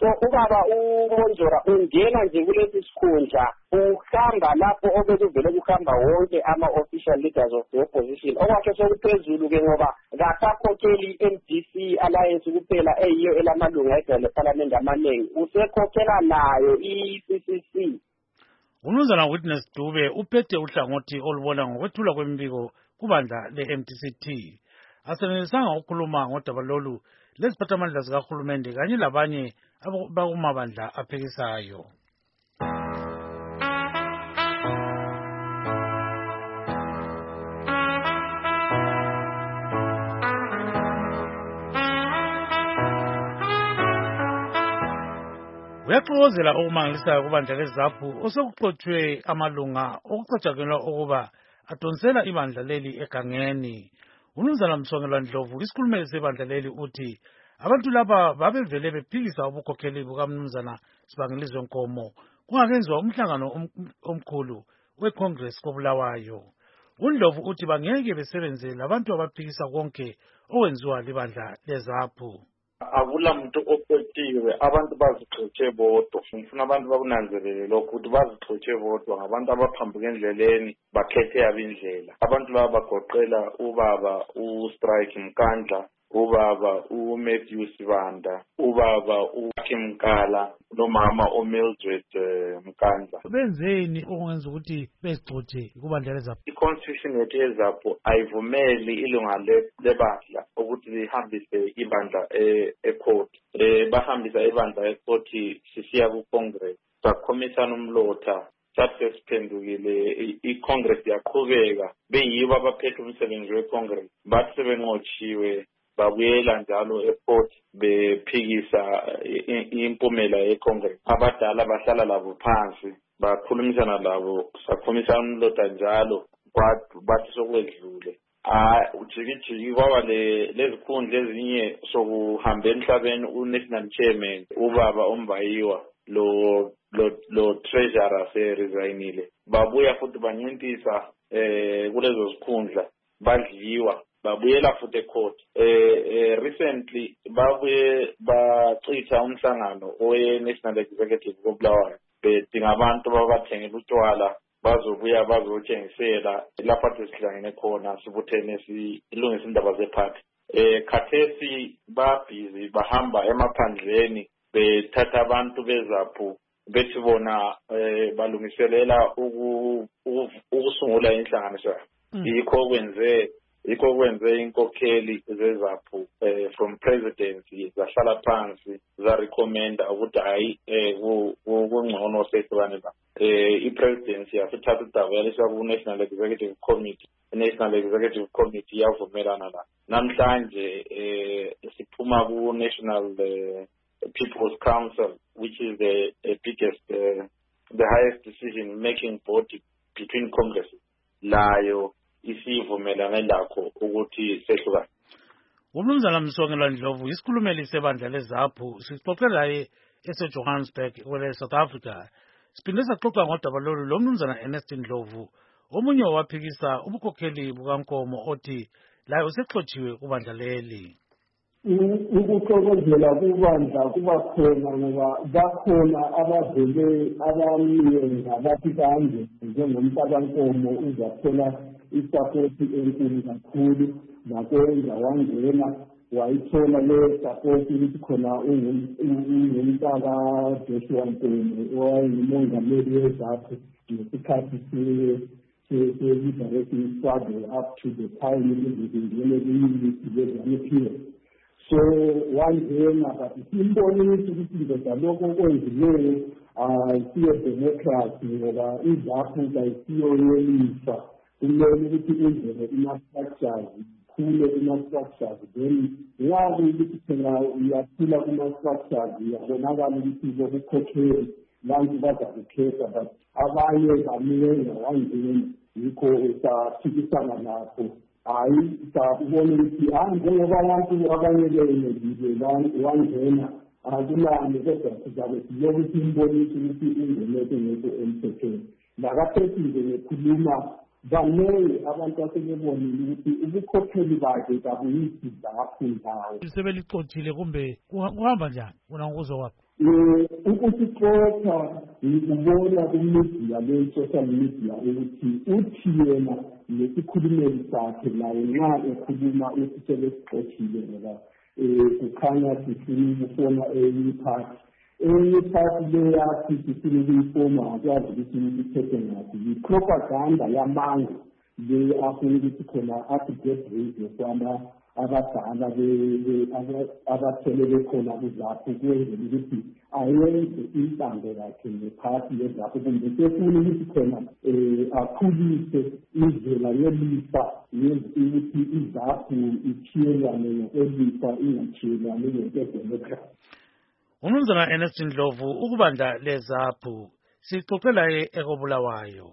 so ubaba uMonzora ungena nje kulesi sikhundla uhamba lapho obekuvele kuhamba wonke ama-official leaders of the opposition okwakhe sokuphezulu ke ngoba kasakhokheli i-M D C alliance kuphela eyiyo elamalunga egcwele ephalamende amaningi usekhokhela nayo i-C C C. Umnumzana Witness Dube uphethe uhlangothi olubona ngokwethula kwemibiko kubandla le-M D C T. Asenelisanga ukukhuluma ngodaba lolu leziphathamandla zikahulumende kanye labanye bakumabandla aphikisayo. Uyaxokozela okumangalisayo kubandla leZAPHU osekuxotshwe amalunga okucatshangelwa ukuba adonsela ibandla leli egangeni. Umnumzana Msongelwa Ndlovu isikhulumeli sebandla leli uthi abantu laba babevele bephikisa ubukhokheli bukaMnumzana Sibangilizwe Nkomo kungakenziwa umhlangano omkhulu weCongress koBulawayo. uNdlovu uthi bangeke besebenze labantu abaphikisa konke okwenziwa libandla leZAPHU. Akula muntu ophethiwe abantu bazixotshe bodwa ngifuna abantu bakunanzelele lokho ukuthi bazixotshe bodwa ngabantu abaphambuka endleleni bakhethe abindlela abantu laba bagoqela ubaba uStrike Mkandla ubaba uMatthew Sibanda ubaba uKim Mkala nomama oMildred Mkandla. Benzeni okwenza ukuthi bezigcotshe kubandla leZAPHU? I-constitution yethu yeZAPHU ayivumeli ilunga lebandla ukuthi lihambise ibandla e-court. Eh bahambisa ibandla e-court sisiya ku-Congress sakhomisana umlotha sathi siphendukile i-Congress yaqhubeka beyibo abaphethe umsebenzi we-Congress bathi sebenqotshiwe babuyela njalo e-court bephikisa impumela ye-Congress. Abadala bahlala labo phansi bakhulumisana labo sakhomisana umlotha njalo bathi sokwedlule. Ah ujikijiki kwaba le lezikhundla ezinye sokuhamba emhlabeni uNational Chairman ubaba uMbayiwa lo lo lo treasurer se resignile babuya futhi bancintisa eh kulezo zikhundla badliwa babuyela futhi ecourt. Eh recently babuye bacitha umhlangano oye National Executive koBulawayo bedinga abantu babathengela utshwala bazobuya bazothengisela lapha sihlangene khona sibuthene silungisa indaba zephathi. Eh khathesi ba busy bahamba emaphandleni bethatha abantu beZAPHU bethi bona balungiselela ukusungula inhlanganiso. Yikho kwenze yikho kwenze inkokheli zeZAPHU from presidency zahlala phansi za recommend ukuthi hayi kungcono sehlukane la. Eh ipresidency yasithatha udaba yalisa ku National Executive Committee. National Executive Committee yavumelana la. Namhlanje eh siphuma ku National People's Council, which is the uh, biggest, uh, the highest decision making body between Congresses. Layo isivumelana lakho ukuthi sehlukane. Umnumzana Msongelwa Ndlovu isikhulumeli sebandla leZAPHU sixoxela laye eseJohannesburg kwele South Africa. Siphinde saxoxa ngodaba lolu lo mnumzana Ernest Ndlovu omunye waphikisa ubukhokheli bukaNkomo othi laye usexotshiwe kubandla leli. Ukuxokozela kubandla kuba khona ngoba bakhona abavele abamiye ngabathi kanje njengomntabankomo uzathola isapoti enkulu kakhulu nakwenza wangena wayithola le sapoti ukuthi khona ungumntaka Joshua Nkomo owayengumongameli weZAPHU ngesikhathi se-liberating struggle up to the time ingene kuyinisi lezaniphiwe. So wangena but simbonisa ukuthi ndoda lokho okwenzileyo ayisiyo democracy ngoba iZAPHU kayisiyo yelifa. Kumele ukuthi indlela ima-structures ikhule kuma-structures then ngazi ukuthi phela uyakhula kuma-structures uyabonakala ukuthi bokukhokheli bantu bazakukhetha but abanye bamyenga wangena yikho saphikisana lapho. Hayi sabona ukuthi hayi njengoba abantu abanye benelile wangena akulani kodwa sizabe siyokuthi imbonise ukuthi ingeneke ngento emthethweni. Nakaphethile ngekhuluma banele abantu asebebonile ukuthi ubukhokheli bakhe kabuyisi ZAPHU ndawo. Sebelixothile kumbe kuhamba njani una ukuzwa kwakho? um ukusixoxa ngikubona kumedia le-social media ukuthi uthi yena nesikhulumeli sakhe naye nxa ekhuluma uthi selesixoxile ngoba um kukhanya sifuna ukufona enye iphathi enye iphathi le yathi sifuna ukuyifoma akwazi ukuthi uyithethe ngathi yi-propaganda yamanga le afuna ukuthi khona athi-get radio kwama abadala abathelele khona uzapho kwenzela ukuthi ayenze intambo yakhe nephathi yezapho kumbe sefuna ukuthi khona um akhulise indlela yelifa ukuthi izapho ichiyelwane ngokwelifa ingachiyelwane ngokwedemokhrasi. Umnumzana Ernest Ndlovu, ukubandla lezapho sixoxela ekobulawayo.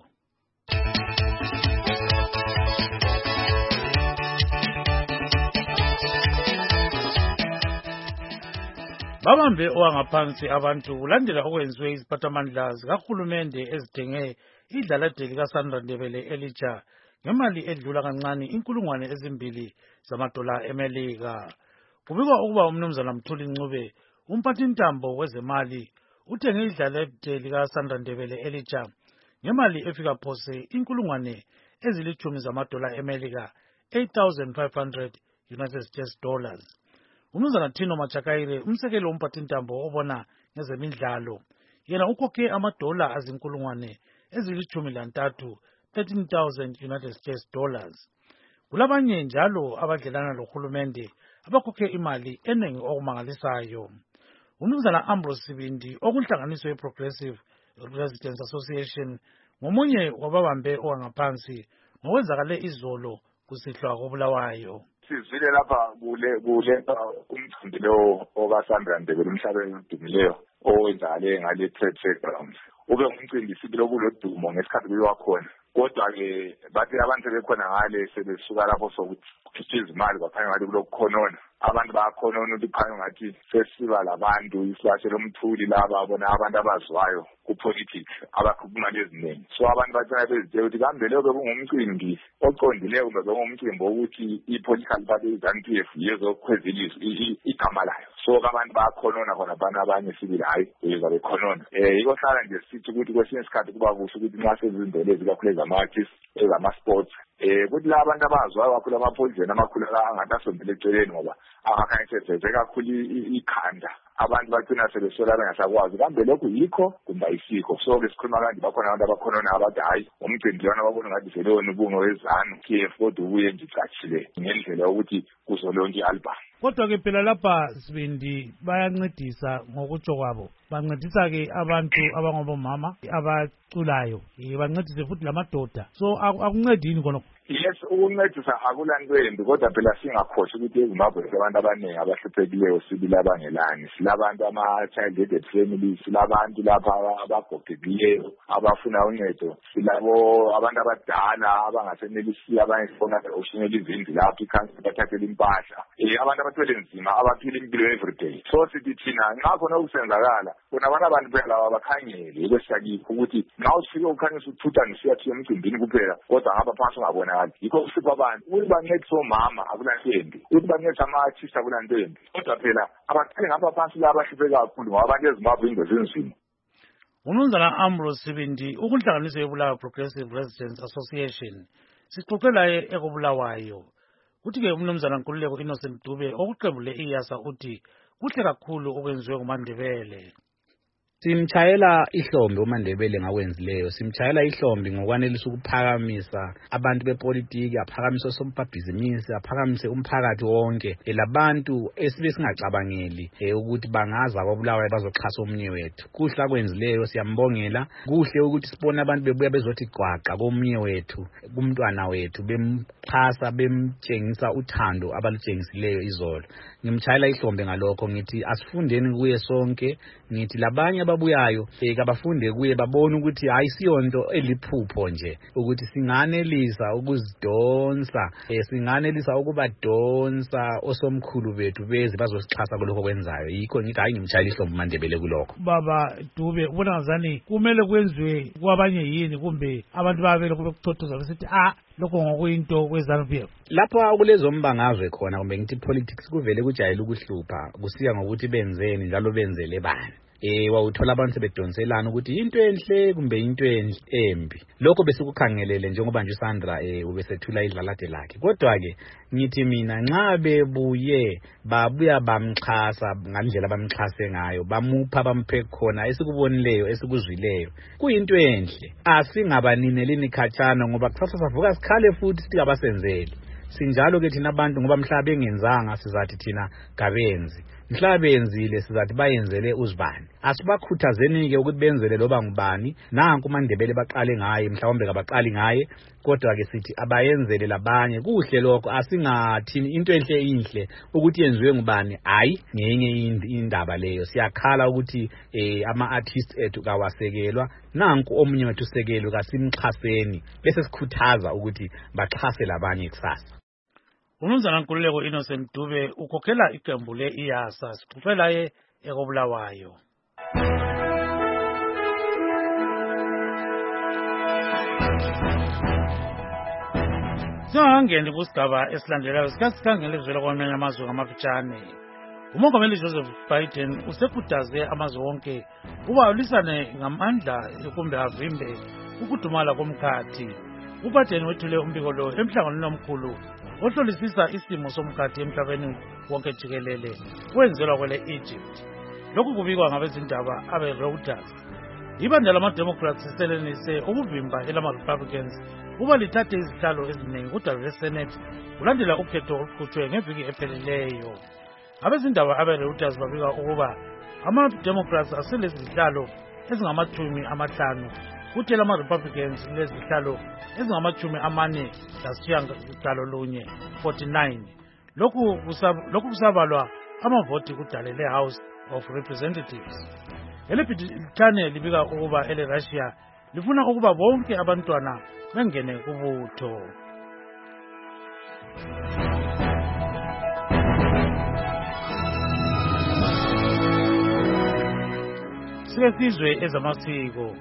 Babambe owangaphansi abantu kulandela okwenziwe iziphathamandla zikahulumende ezithenge idlala likaSandra Ndebele elitsha ngemali edlula kancane inkulungwane ezimbili zamadola emelika. Kubikwa ukuba umnumzana Mthuli Ncube, umphathintambo wezemali, uthenge idlala likaSandra Ndebele elitsha ngemali efika phose inkulungwane ezilithumi zamadola emelika, eight thousand five hundred United States dollars. Umnumzana Thino Machakaire, umsekeli womphathintambo obona ngezemidlalo, yena ukhokhe amadola azinkulungwane ezilithumi lantathu, thirteen thousand United States dollars. Kulabanye njalo abadlelana lohulumende abakhokhe imali eningi okumangalisayo. Umnumzana Ambrose Sibindi, okunhlanganiso ye-Progressive Residents Association, ngomunye wababambe owangaphansi ngokwenzakale izolo kusihlwa kobulawayo. Sizwile lapha kule kule umcimbi lo okaSandra Ndebele umhlabeni odumileyo owenzakale ngale trade fairgrounds. Ube umcimbi sibilo kulodumo ngesikhathi kuyiwa khona. Kodwa-ke bathi abantu bekhona ngale sebesuka lapho sokukhiphiza imali kwaphanya ngathi kulokukhonona. Abantu bayakhonona ukuthi kukhanya ngathi sesiba labantu isibashela umthuli laba bona abantu abazwayo ku-politics abakhupha imali eziningi. So abantu bathina bezitshela ukuthi kambe leyo bekungumcimbi oqondileyo kumbe bekungumcimbi wokuthi i-political party i-ZANU P F yezokhweza ilizwi igama layo. So abantu bayakhonona khona bana abanye sibili hayi uyeza bekhonona. Um yiko hlala nje sithi ukuthi kwesinye isikhathi kuba kuhle ukuthi nxa sezindlela ezikakhulu ezama-artists ezama-sports um kuthi la abantu abazwayo kakhulu amaphoyizeni amakhulu angathi asondele eceleni ngoba angakhanyisezeze kakhulu ikhanda. Abantu bagcina sebesola bengasakwazi kambe lokhu yikho kumbe ayisikho. So-ke sikhuluma kanje bakhona abantu abakhonona abathi hayi umcimbi lona babona ngathi selona ubunge wezanu P F kodwa ubuye nje icatshile ngendlela yokuthi kuzolonke i-album. Kodwa-ke phela lapha Sibindi bayancedisa ngokutsho kwabo, bancedisa-ke abantu abangobomama abaculayo, bancedise futhi lamadoda. So akuncedini khonokho. Yes, ukuncedisa akulanto kodwa phela singakhohlwa ukuthi eZimbabwe abantu abaningi abahluphekileyo sibili abangelani. Silabantu ama-child aided families, silabantu lapha abagogekileyo abafuna uncedo, silabo abantu abadala abangasenelisi abanye sifona ushinela izindlu lapho ikhansi bathathela impahla. Um abantu abathwele nzima abaphila impilo everyday. So sithi thina nxa khona ukusenzakala khona abantu abantu phela laba bakhangele kwesakipho ukuthi nxa usifike ukhanyisa ukuthutha ngisiyathi emcimbini kuphela kodwa ngapha phansi ungabonakali. Yikho kusipha abantu ukuthi bancedise omama akulantembi, ukuthi bancedise ama-artist akulantembi. Kodwa phela abaqale ngapha phansi la abahluphe kakhulu ngoba abantu eZimbabwe ingozi enzima. Umnumzana Ambrose Sibindi, ukunhlanganiso yebulawayo Progressive Residents Association, sixoxela ekobulawayo. Kuthi-ke umnumzana Nkululeko Innocent Dube okuqembu le-iyasa uthi kuhle kakhulu okwenziwe nguMandebele. Simchayela ihlombe uMandebele ngakwenzileyo, simchayela ihlombe ngokwanelisa ukuphakamisa abantu bepolitiki, aphakamisa osomabhizinisi, aphakamise umphakathi wonke. Labantu esibe singacabangeli ukuthi bangaza kwabulawayo bazoxhasa omunye wethu. Kuhle akwenzileyo, siyambongela. Kuhle ukuthi sibone abantu bebuya bezothi gwaqa komunye wethu, kumntwana wethu, bemxhasa, bemtshengisa uthando abalutshengisileyo izolo. Ngimchayela ihlombe ngalokho, ngithi asifundeni kuye sonke, ngithi labanye ababuyayo ekabafunde kuye babona ukuthi ayisiyonto eliphupho nje ukuthi singanelisa ukuzidonsa, singanelisa ukubadonsa osomkhulu bethu beze bazosixhasa kuloko kwenzayo. Yikho ngithi hayi ngimchayela ihlombe uMandebele kuloko. Baba Dube, ubona ngazani kumele kwenziwe kwabanye yini kumbe abantu babele kube kuthothoza besithi ah lokho ngokuyinto kweZANU P F? Lapha kulezo mbangazwe khona kumbe ngithi politics kuvele kujayela ukuhlupha kusiya ngokuthi benzeni njalo benzele bani. eh wawuthola abantu sebedonselana ukuthi into enhle kumbe into embi. Lokho bese kukhangelele njengoba nje Sandra eh ubesethula idlalade lakhe. Kodwa ke ngithi mina nxa bebuye babuya bamxhasa ngandlela bamxhase ngayo, bamupha bamphe khona esikubonileyo esikuzwileyo, kuyinto enhle. Asingabaninelini khatshana ngoba kusasa savuka sikhale futhi sithi abasenzele. Sinjalo ke thina abantu ngoba mhla bengenzanga sizathi thina gabenzi, mhla benzile sizathi bayenzele uzibani. Asibakhuthazeni ke ukuthi benzele loba ngubani, nanku uMandebele baqale ngaye mhlawumbe kabaqali ngaye, kodwa ke sithi abayenzele labanye. Kuhle lokho, asingathini into enhle inhle ukuthi yenziwe ngubani, hayi ngenye indaba leyo. Siyakhala ukuthi eh ama artists ethu kawasekelwa, nanku omunye wethu sekelo kasimxhaseni bese sikhuthaza ukuthi baxhase labanye kusasa. Umnumzana Nkululeko Innocent Dube ukhokhela iqembu le-IASA, sixoxela ye ekobulawayo. Singangeni kusigaba esilandelayo sikasikhangela izwela kwamanye amazwe ngamafitshane. Umongameli Joseph Biden usekhuthaze amazwe wonke ukuba alisane ngamandla kumbe avimbe ukudumala komkhathi. UBiden wethule umbiko lo emhlanganweni omkhulu ohlolisisa isimo somkhathi emhlabeni wonke jikelele wenzelwa kwele Egypt. Lokhu kubikwa ngabezindaba abe Reuters. Ibandla lama-Democrats liselenise ukuvimba elama-Republicans kuba lithathe izihlalo eziningi kudaba lwe-Senate kulandela ukhetho oluqhutshwe ngeviki epheleleyo. Abezindaba abe Reuters babika ukuba ama-Democrats aselezihlalo ezingamachumi amahlanu kuthi lama-Republicans lezihlalo ezingamachumi amane lasishiyagalo lunye forty-nine. Lokhu lokhu kusabalwa amavoti kudale le-House of Representatives. Elebhitane libika ukuba ele-Russia lifuna ukuba bonke abantwana bengene kubutho. Sesizwe ezamasiko.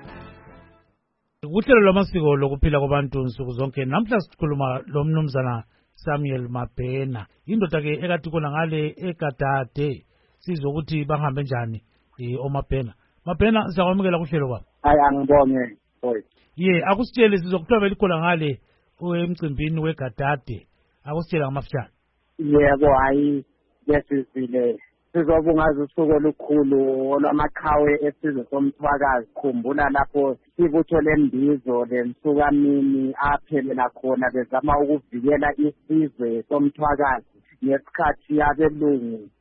Ukuhlelo lwamasiko lokuphila kwabantu nsuku zonke, namhla sikhuluma lo mnumzana Samuel Mabhena, indoda ke ekathi kona ngale egadade, sizokuthi bahambe njani eh oMabhena. Mabhena siyakwamukela kuhlelo baba. Hayi angibonge boy. Ye akusitshele sizokuthola likhona ngale emcimbini wegadade. Akusitshela ngamafitshane. Yebo hayi yesizile. Sizobungaza usuku olukhulu olwamaqhawe esizwe somthwakazi. Khumbula lapho ibutho lembizo lensukamini aphelela khona bezama ukuvikela isizwe somthwakazi ngesikhathi abelungu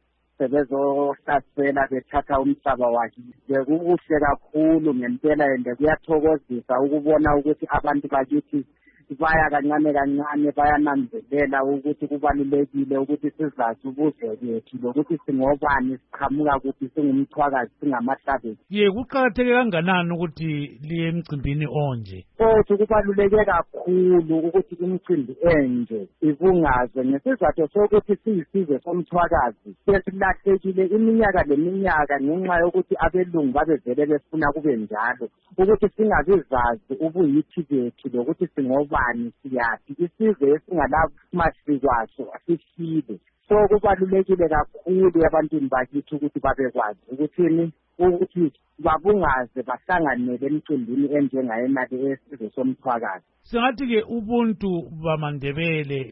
sebezohlasela bethatha umhlaba wakhe. Bekukuhle kakhulu ngempela ende kuyathokozisa ukubona ukuthi abantu bakithi baya kancane kancane bayananzelela ukuthi kubalulekile ukuthi sizazi ubuzwe bethu lokuthi singobani, siqhamuka kuphi, singumthwakazi, singamahlabesi. Ye kuqakatheke kanganani ukuthi liye emcimbini onje? Futhi kubaluleke kakhulu ukuthi imicimbi enje ibungazwe ngesizathu sokuthi siyisizwe somthwakazi sesilahlekile iminyaka leminyaka ngenxa yokuthi abelungu babevele befuna kube njalo, ukuthi singabizazi ubuyithi bethu lokuthi singoba siyaphi isizwe esingalamasiko asifile. So kubalulekile kakhulu ebantwini bakithi ukuthi babekwazi ukuthini, ukuthi babungaze bahlanganele emcimbini enjengayena-ke esizwe somthwakazi. Singathi-ke ubuntu bamaNdebele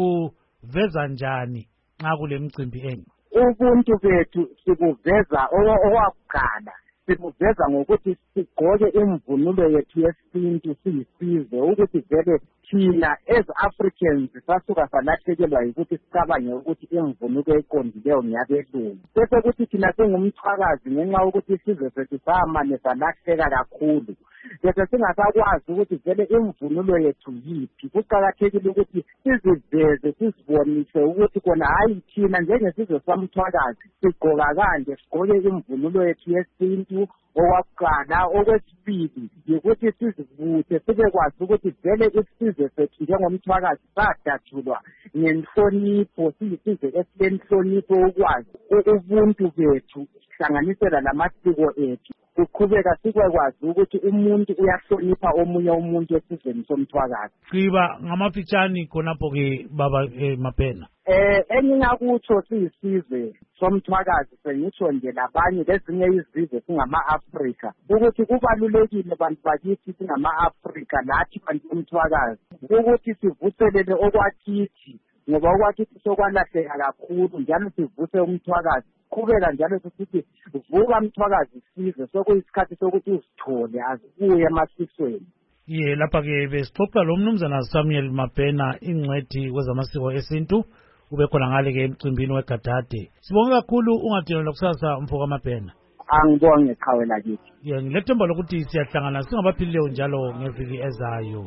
libuveza njani nxa kule mcimbi enye? Ubuntu bethu sibuveza owakuqala, sibuveza ngokuthi sigqoke imvunulo yethu yesintu siyisizwe, ukuthi vele thina as Africans sasuka salahlekelwa yikuthi sicabange ukuthi imvunulo eqondileyo ngiyabelungu, bese kuthi thina singumthwakazi ngenxa yokuthi isizwe sethu samane salahleka kakhulu bese singasakwazi ukuthi vele imvunulo yethu yiphi. Kuqakathekile ukuthi siziveze, sizibonise ukuthi kona hayi thina njengesizwe somthwakazi sigqoka kanje, sigqoke imvunulo yethu yesintu. Owakuqala. Okwesibili yikuthi sizibuthe sibekwazi ukuthi vele isizwe sethu njengomthwakazi sadatshulwa ngenhlonipho, siyisizwe esilenhlonipho, ukwazi ubuntu bethu hlanganisela lamasiko ethu. kuqhubeka sikwekwazi ukuthi umuntu uyahlonipha omunye umuntu esizweni somthwakazi. Siba ngamafitshani khonapho ke baba eh, Mapena. Eh engingakutsho siyisizwe somthwakazi sengisho nje labanye lezinye izizwe singama-Afrika ukuthi kubalulekile bantu bakithi singama-Afrika nathi bantu bomthwakazi ukuthi sivuselele okwakithi ngoba okwakithi sokwalahleka kakhulu njalo sivuse umthwakazi qhubeka njalo sithi vuka umthwakazi sizwe sokuyisikhathi sokuthi usithole azibuye emasisweni. Ye lapha ke besixoxa lo mnumzana Samuel Mapena ingcwethi kwezamasiko esintu ube khona ngale ke emcimbini weGadade. Sibonge kakhulu ungadinela kusasa mfoka Mapena. Angibonge qhawe lakithi. Ye ngilethemba lokuthi siyahlangana singabaphilileyo njalo ngeviki ezayo.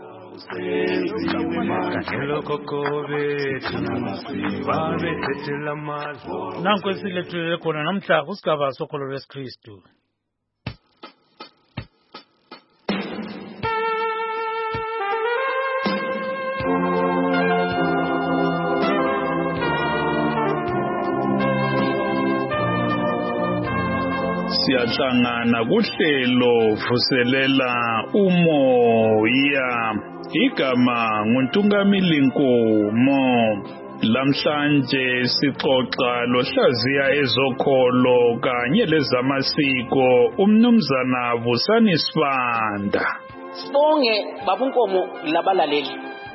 Nanko esilethulele khona namhla kusigaba sokholo lwesikristu. Siyahlangana kuhlelo vuselela umoya. Igama nguNtungamili Nkomo. Lamhlanje sixoxa lohlaziya ezokholo kanye lezamasiko umnumzana Vusani Sibanda. Sibonge babunkomo labalaleli.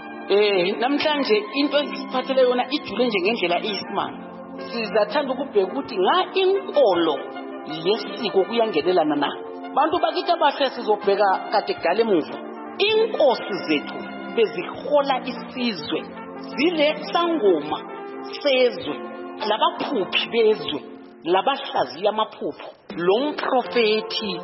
Eh namhlanje into esiphathele yona ijule nje ngendlela eyisimanga. Sizathanda ukubheka ukuthi nga inkolo lesiko kuyangenelana na. Bantu bakithi abahle sizobheka kade kudala emuva. Inkosi zethu bezihola isizwe zile sangoma sezwe labaphuphi bezwe labahlaziya amaphupho lo mprofeti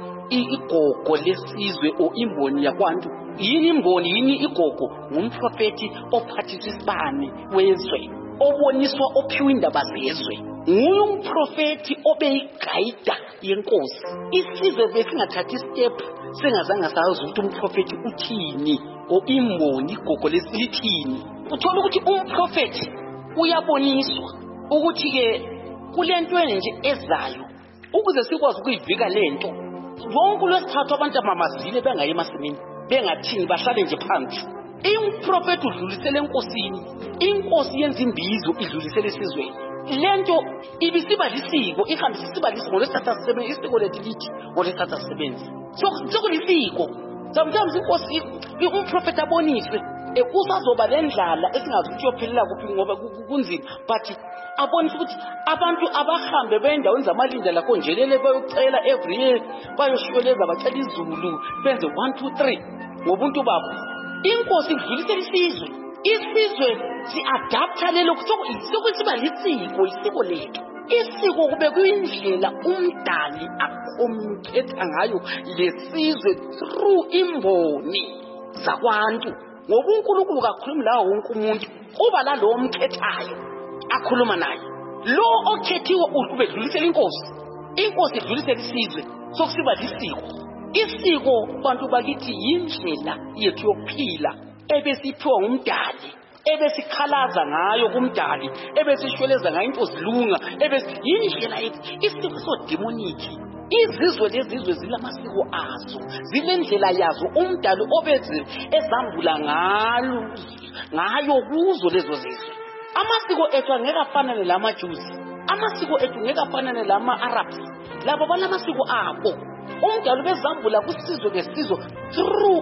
igogo lesizwe o imboni yakwantu yini imboni yini igogo ngumprofeti ophathisa isibane wezwe oboniswa ophiwa indaba zezwe nguye umprofeti obeyigayida yenkosi isizwe besingathathi step singazange sazi ukuthi umprofeti uthini o imboni igogo lesithini uthola ukuthi umprofeti uyaboniswa ukuthi ke kulento nje ezayo ukuze sikwazi ukuyivika lento wonke lwesithathu abantu amamazile bengaye emasimini bengathini bahlale nje phansi umprofeti udlulisele enkosini inkosi yenza imbizo idlulisele esizweni lento ibisiba lisiko ihambisa isiba lisiko ngolesithatha sisebenzi isiko lethu lithi ngolesithatha sisebenzi so sokulisiko sometimes inkosi umprofeti aboniswe ekusazoba lendlala esingazi ukuthi yophelela kuphi ngoba kunzima but abonisa ukuthi abantu abahambe bendaweni zamalinda lakho njelele bayocela every year bayoshiyoleza bacela izulu benze one two three ngobuntu babo inkosi idlulisela isizwe isizwe si-adapta lelo sokusiba lisiko isiko lethu isiko kube kuyindlela umdali akhomkhetha ngayo lesizwe through imboni zakwantu ngoba uNkulunkulu kakhulumi lawo wonke umuntu kuba la lo omkhethayo akhuluma naye lo okhethiwe ubedlulisela inkosi inkosi idlulisela isizwe sokusiba lisiko isiko bantu bakithi yindlela yethu yokuphila ebesiphiwa ngumdali ebesikhalaza ngayo kumdali ebesishweleza ngayo into zilunga ebesiyindlela yethu isiko so demonic izizwe lezizwe zilamasiko azo zilendlela yazo umdali obezi ezambula ngalo ngayo kuzo lezo zizwe amasiko ethu angeke afanane lamaJuzi amasiko ethu ngeke afanane lama-Arabs labo banamasiko abo umdali bezambula kusizwe ngesizwe through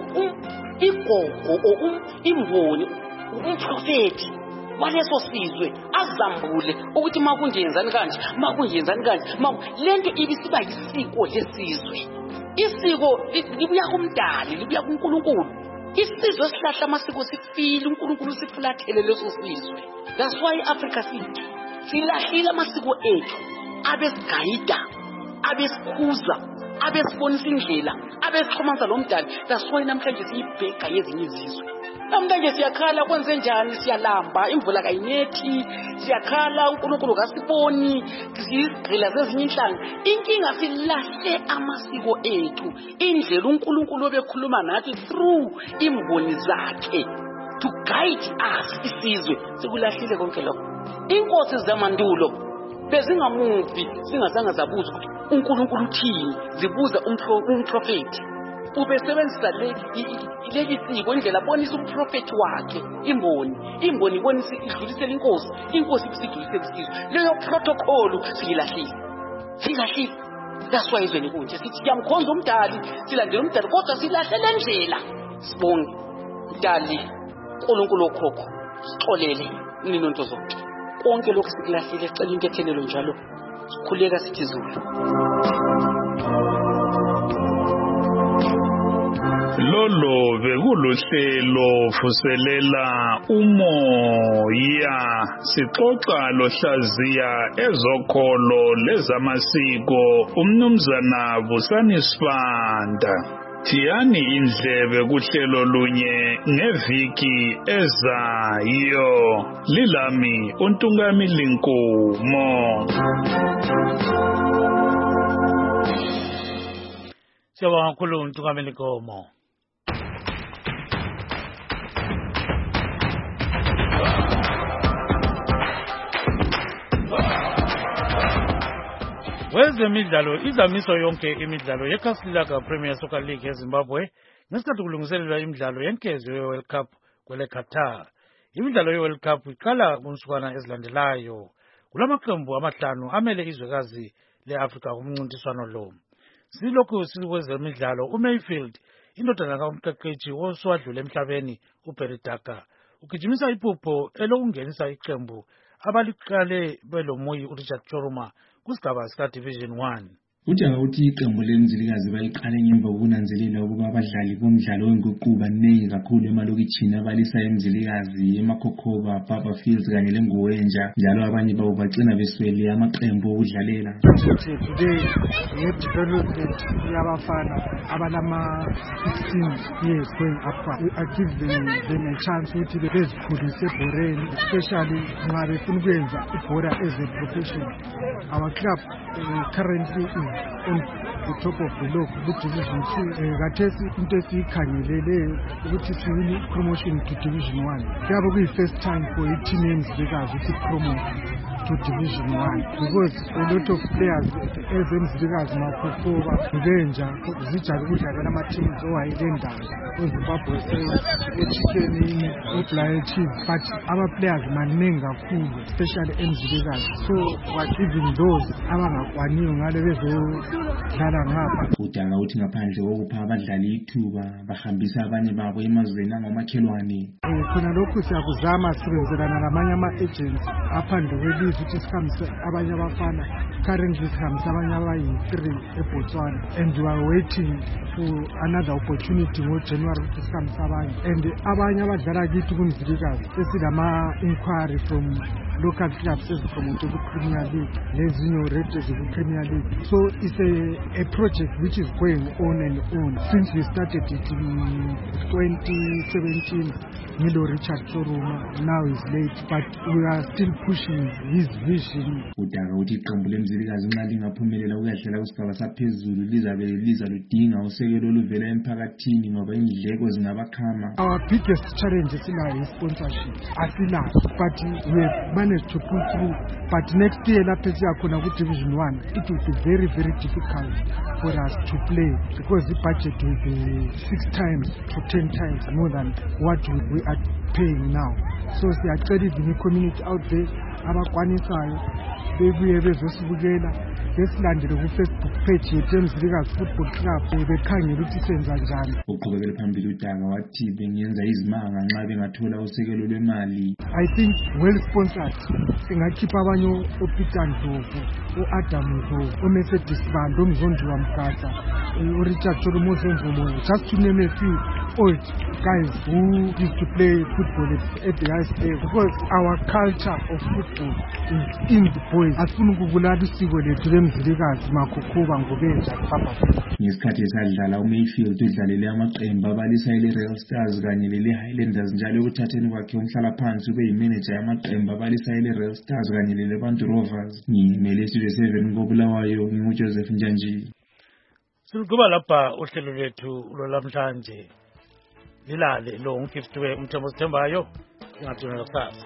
igogo o imboni umprofeti waleso sizwe azambule ukuthi makunjenzani kanje makunjenzani kanje lento ibisiba isiko lesizwe isiko libuya kumdali libuya kuNkulunkulu isizwe esihlahla amasiko sifile uNkulunkulu sifulathele leso sizwe that's why Africa sithi silahlile amasiko ethu abesigayida abesikhuza abesibonisa indlela abesixhumanisa lo mdali that's why namhlanje siyibheka yezinye izizwe namhlanje siyakhala kwenze njani siyalamba imvula kayinethi siyakhala uNkulunkulu kasiboni sizigqila zezinye inhlanga inkinga silahle amasiko ethu indlela uNkulunkulu obekhuluma nathi through imboni zakhe to guide us isizwe sikulahlile konke lokho inkosi zamandulo bezingamuvi singazange zabuza ukuthi uNkulunkulu uthini zibuza umprofeti ubesebenzisa le leli siko indlela bonisa umprofeti wakhe imboni imboni ibonisa idlulisela inkosi inkosi isidlulisela isizwe leyo protocol siyilahlile silahlile that's why izweni kunje sithi siyamkhonza umdali silandela umdali kodwa silahlele ndlela sibonge umdali uNkulunkulu okhokho sixolele ninonto zonke konke lokho sikulahlile sicela inkethelelo njalo sikhuleka sithi Zulu. Lolo bekuluhlelo vuselela umoya sixoxa lohlaziya ezokholo lezamasiko umnumzana Busani Sibanda. Tiyani indlebe kuhlelo lunye ngeviki ezayo. Lilami uNtungami Linkomo. Siyabonga kakhulu uNtungami Linkomo. Wezemidlalo izamiso yonke imidlalo yeKasilaka Premier Soccer League eZimbabwe ngesikhathi kulungiselelwa imidlalo yenkezo ye-World Cup kwele Qatar. Imidlalo ye-World Cup iqala kunsukwana ezilandelayo. Kulamaqembu amahlanu amele izwekazi le-Afrika kumncintiswano lo. Silokhu sikwezemidlalo uMayfield indodana kaMqeqeshi oswadlule emhlabeni uBeridaka ugijimisa iphupho elokungenisa iqembu abaliqale belomoyi uRichard Choruma kusigaba sika Division one. Utshaka uthi iqembu lemzilikazi baliqale ngemva kokunanzelela ukuba abadlali bomdlalo wenguquba abaningi kakhulu emalokitshini abalisa emzilikazi emakhokhoba Papa Fields kanye lenguwenja njalo abanye babo bagcina beswele amaqembu okudlalela. Today we developed yabafana abalama sixteen years going upward. We are giving them a chance ukuthi bezikhulise ebhoreni especially nxa befuna ukwenza ibhora as a profession. Our club uh, currently is on the top of the log with Division two. Kathesi into esiyikhangelele ukuthi siwini promotion to Division one. Kuyabe kuyi first time for i-team yemzilikazi ukuthi promote to Division one because a lot of players ezemzilikazi makhokhoba ngenja zijake ukudlalela ama-teams owayilendayo eZimbabwe eChicken eBlair Chiefs but our players maningi kakhulu especially emzilikazi so what even those abangakwaniyo ngale bezodlala ngapha. Udala uthi ngaphandle kokupha abadlali ithuba bahambisa abanye babo emazweni angomakhelwane. Khona lokhu siyakuzama sibenzelana namanye ama-agents aphandle kwelizwe ukuthi sikhambise abanye abafana. Currently sikhambisa abanye abayi-three eBotswana and we are waiting for another opportunity ngoJanuary ukuthi sikhambise abanye and abanye abadlala kithi kumzilikazi esilama-inquiry from local clubs ezipromoted ku-Premier League nezinye already ziku-Premier League. So it's a, a project which is going on and on since we started it in twenty seventeen. Milo Richard Choruma now is late but we are still pushing his vision. Udaka uthi iqembu lemzilikazi nxa lingaphumelela ukuyadlala kusigaba saphezulu lizabe liza ludinga usekelo oluvela emphakathini ngoba indleko zingabakhama. Our biggest challenge esilayo is-sponsorship. Asilayo but we have managed to pull through. But next year lapho siyakhona ku-Division one it will be very very difficult for us to play because the budget will be six times to ten times more than what we are paying now. So siyacela even i-community out there abakwanisayo bebuye bezosibukela besilandele ku-Facebook page yethu emzilikazi football club bekhangela ukuthi senza njani. Uqhubekele phambili udaka wathi bengenza izimanga nxa bengathola usekelo lwemali. I think well sponsored singakhipha abanye oPeter Ndlovu o-Adam Ndlovu o-Mercedes Bando omzondiwa Mgada o-Richard Choruma Zonzomoyo just to name a few old guys who used to play football at the highest level because our culture of football is in the boys. Asifuna ukubulala isiko lethu lemzilikazi makhokhoba ngobenja Papa. Ngesikhathi esadlala uMayfield udlalele amaqembu abalisa ele-Real Stars kanye lele-Highlanders njalo ekuthatheni kwakhe umhlala phansi ube yimanager yamaqembu abalisa ele-Real Stars kanye lele-Bantu Rovers. Ngimele Studio seven koBulawayo nginguJoseph Njanji. Siliguba lapha uhlelo lwethu lwalamhlanje. Lilale lo ngifitwe umthembo sithembayo singathunela kusasa.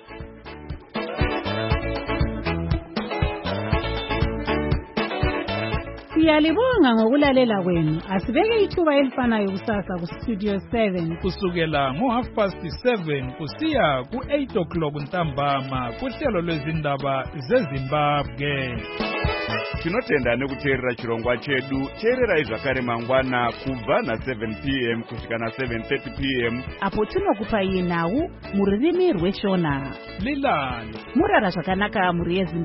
Siyalibonga ngokulalela kwenu. Asibeke ithuba elifanayo kusasa ku-Studio seven. Kusukela ngo-half past seven kusiya ku-eight o'clock ntambama kuhlelo lwezindaba zeZimbabwe. Tinotenda nekuteerera chirongwa chedu. Teererai zvakare mangwana kubva na seven p m kusvika na seven thirty p m apo tinokupai nhau mururimi rweshona. Lilani murara zvakanaka muri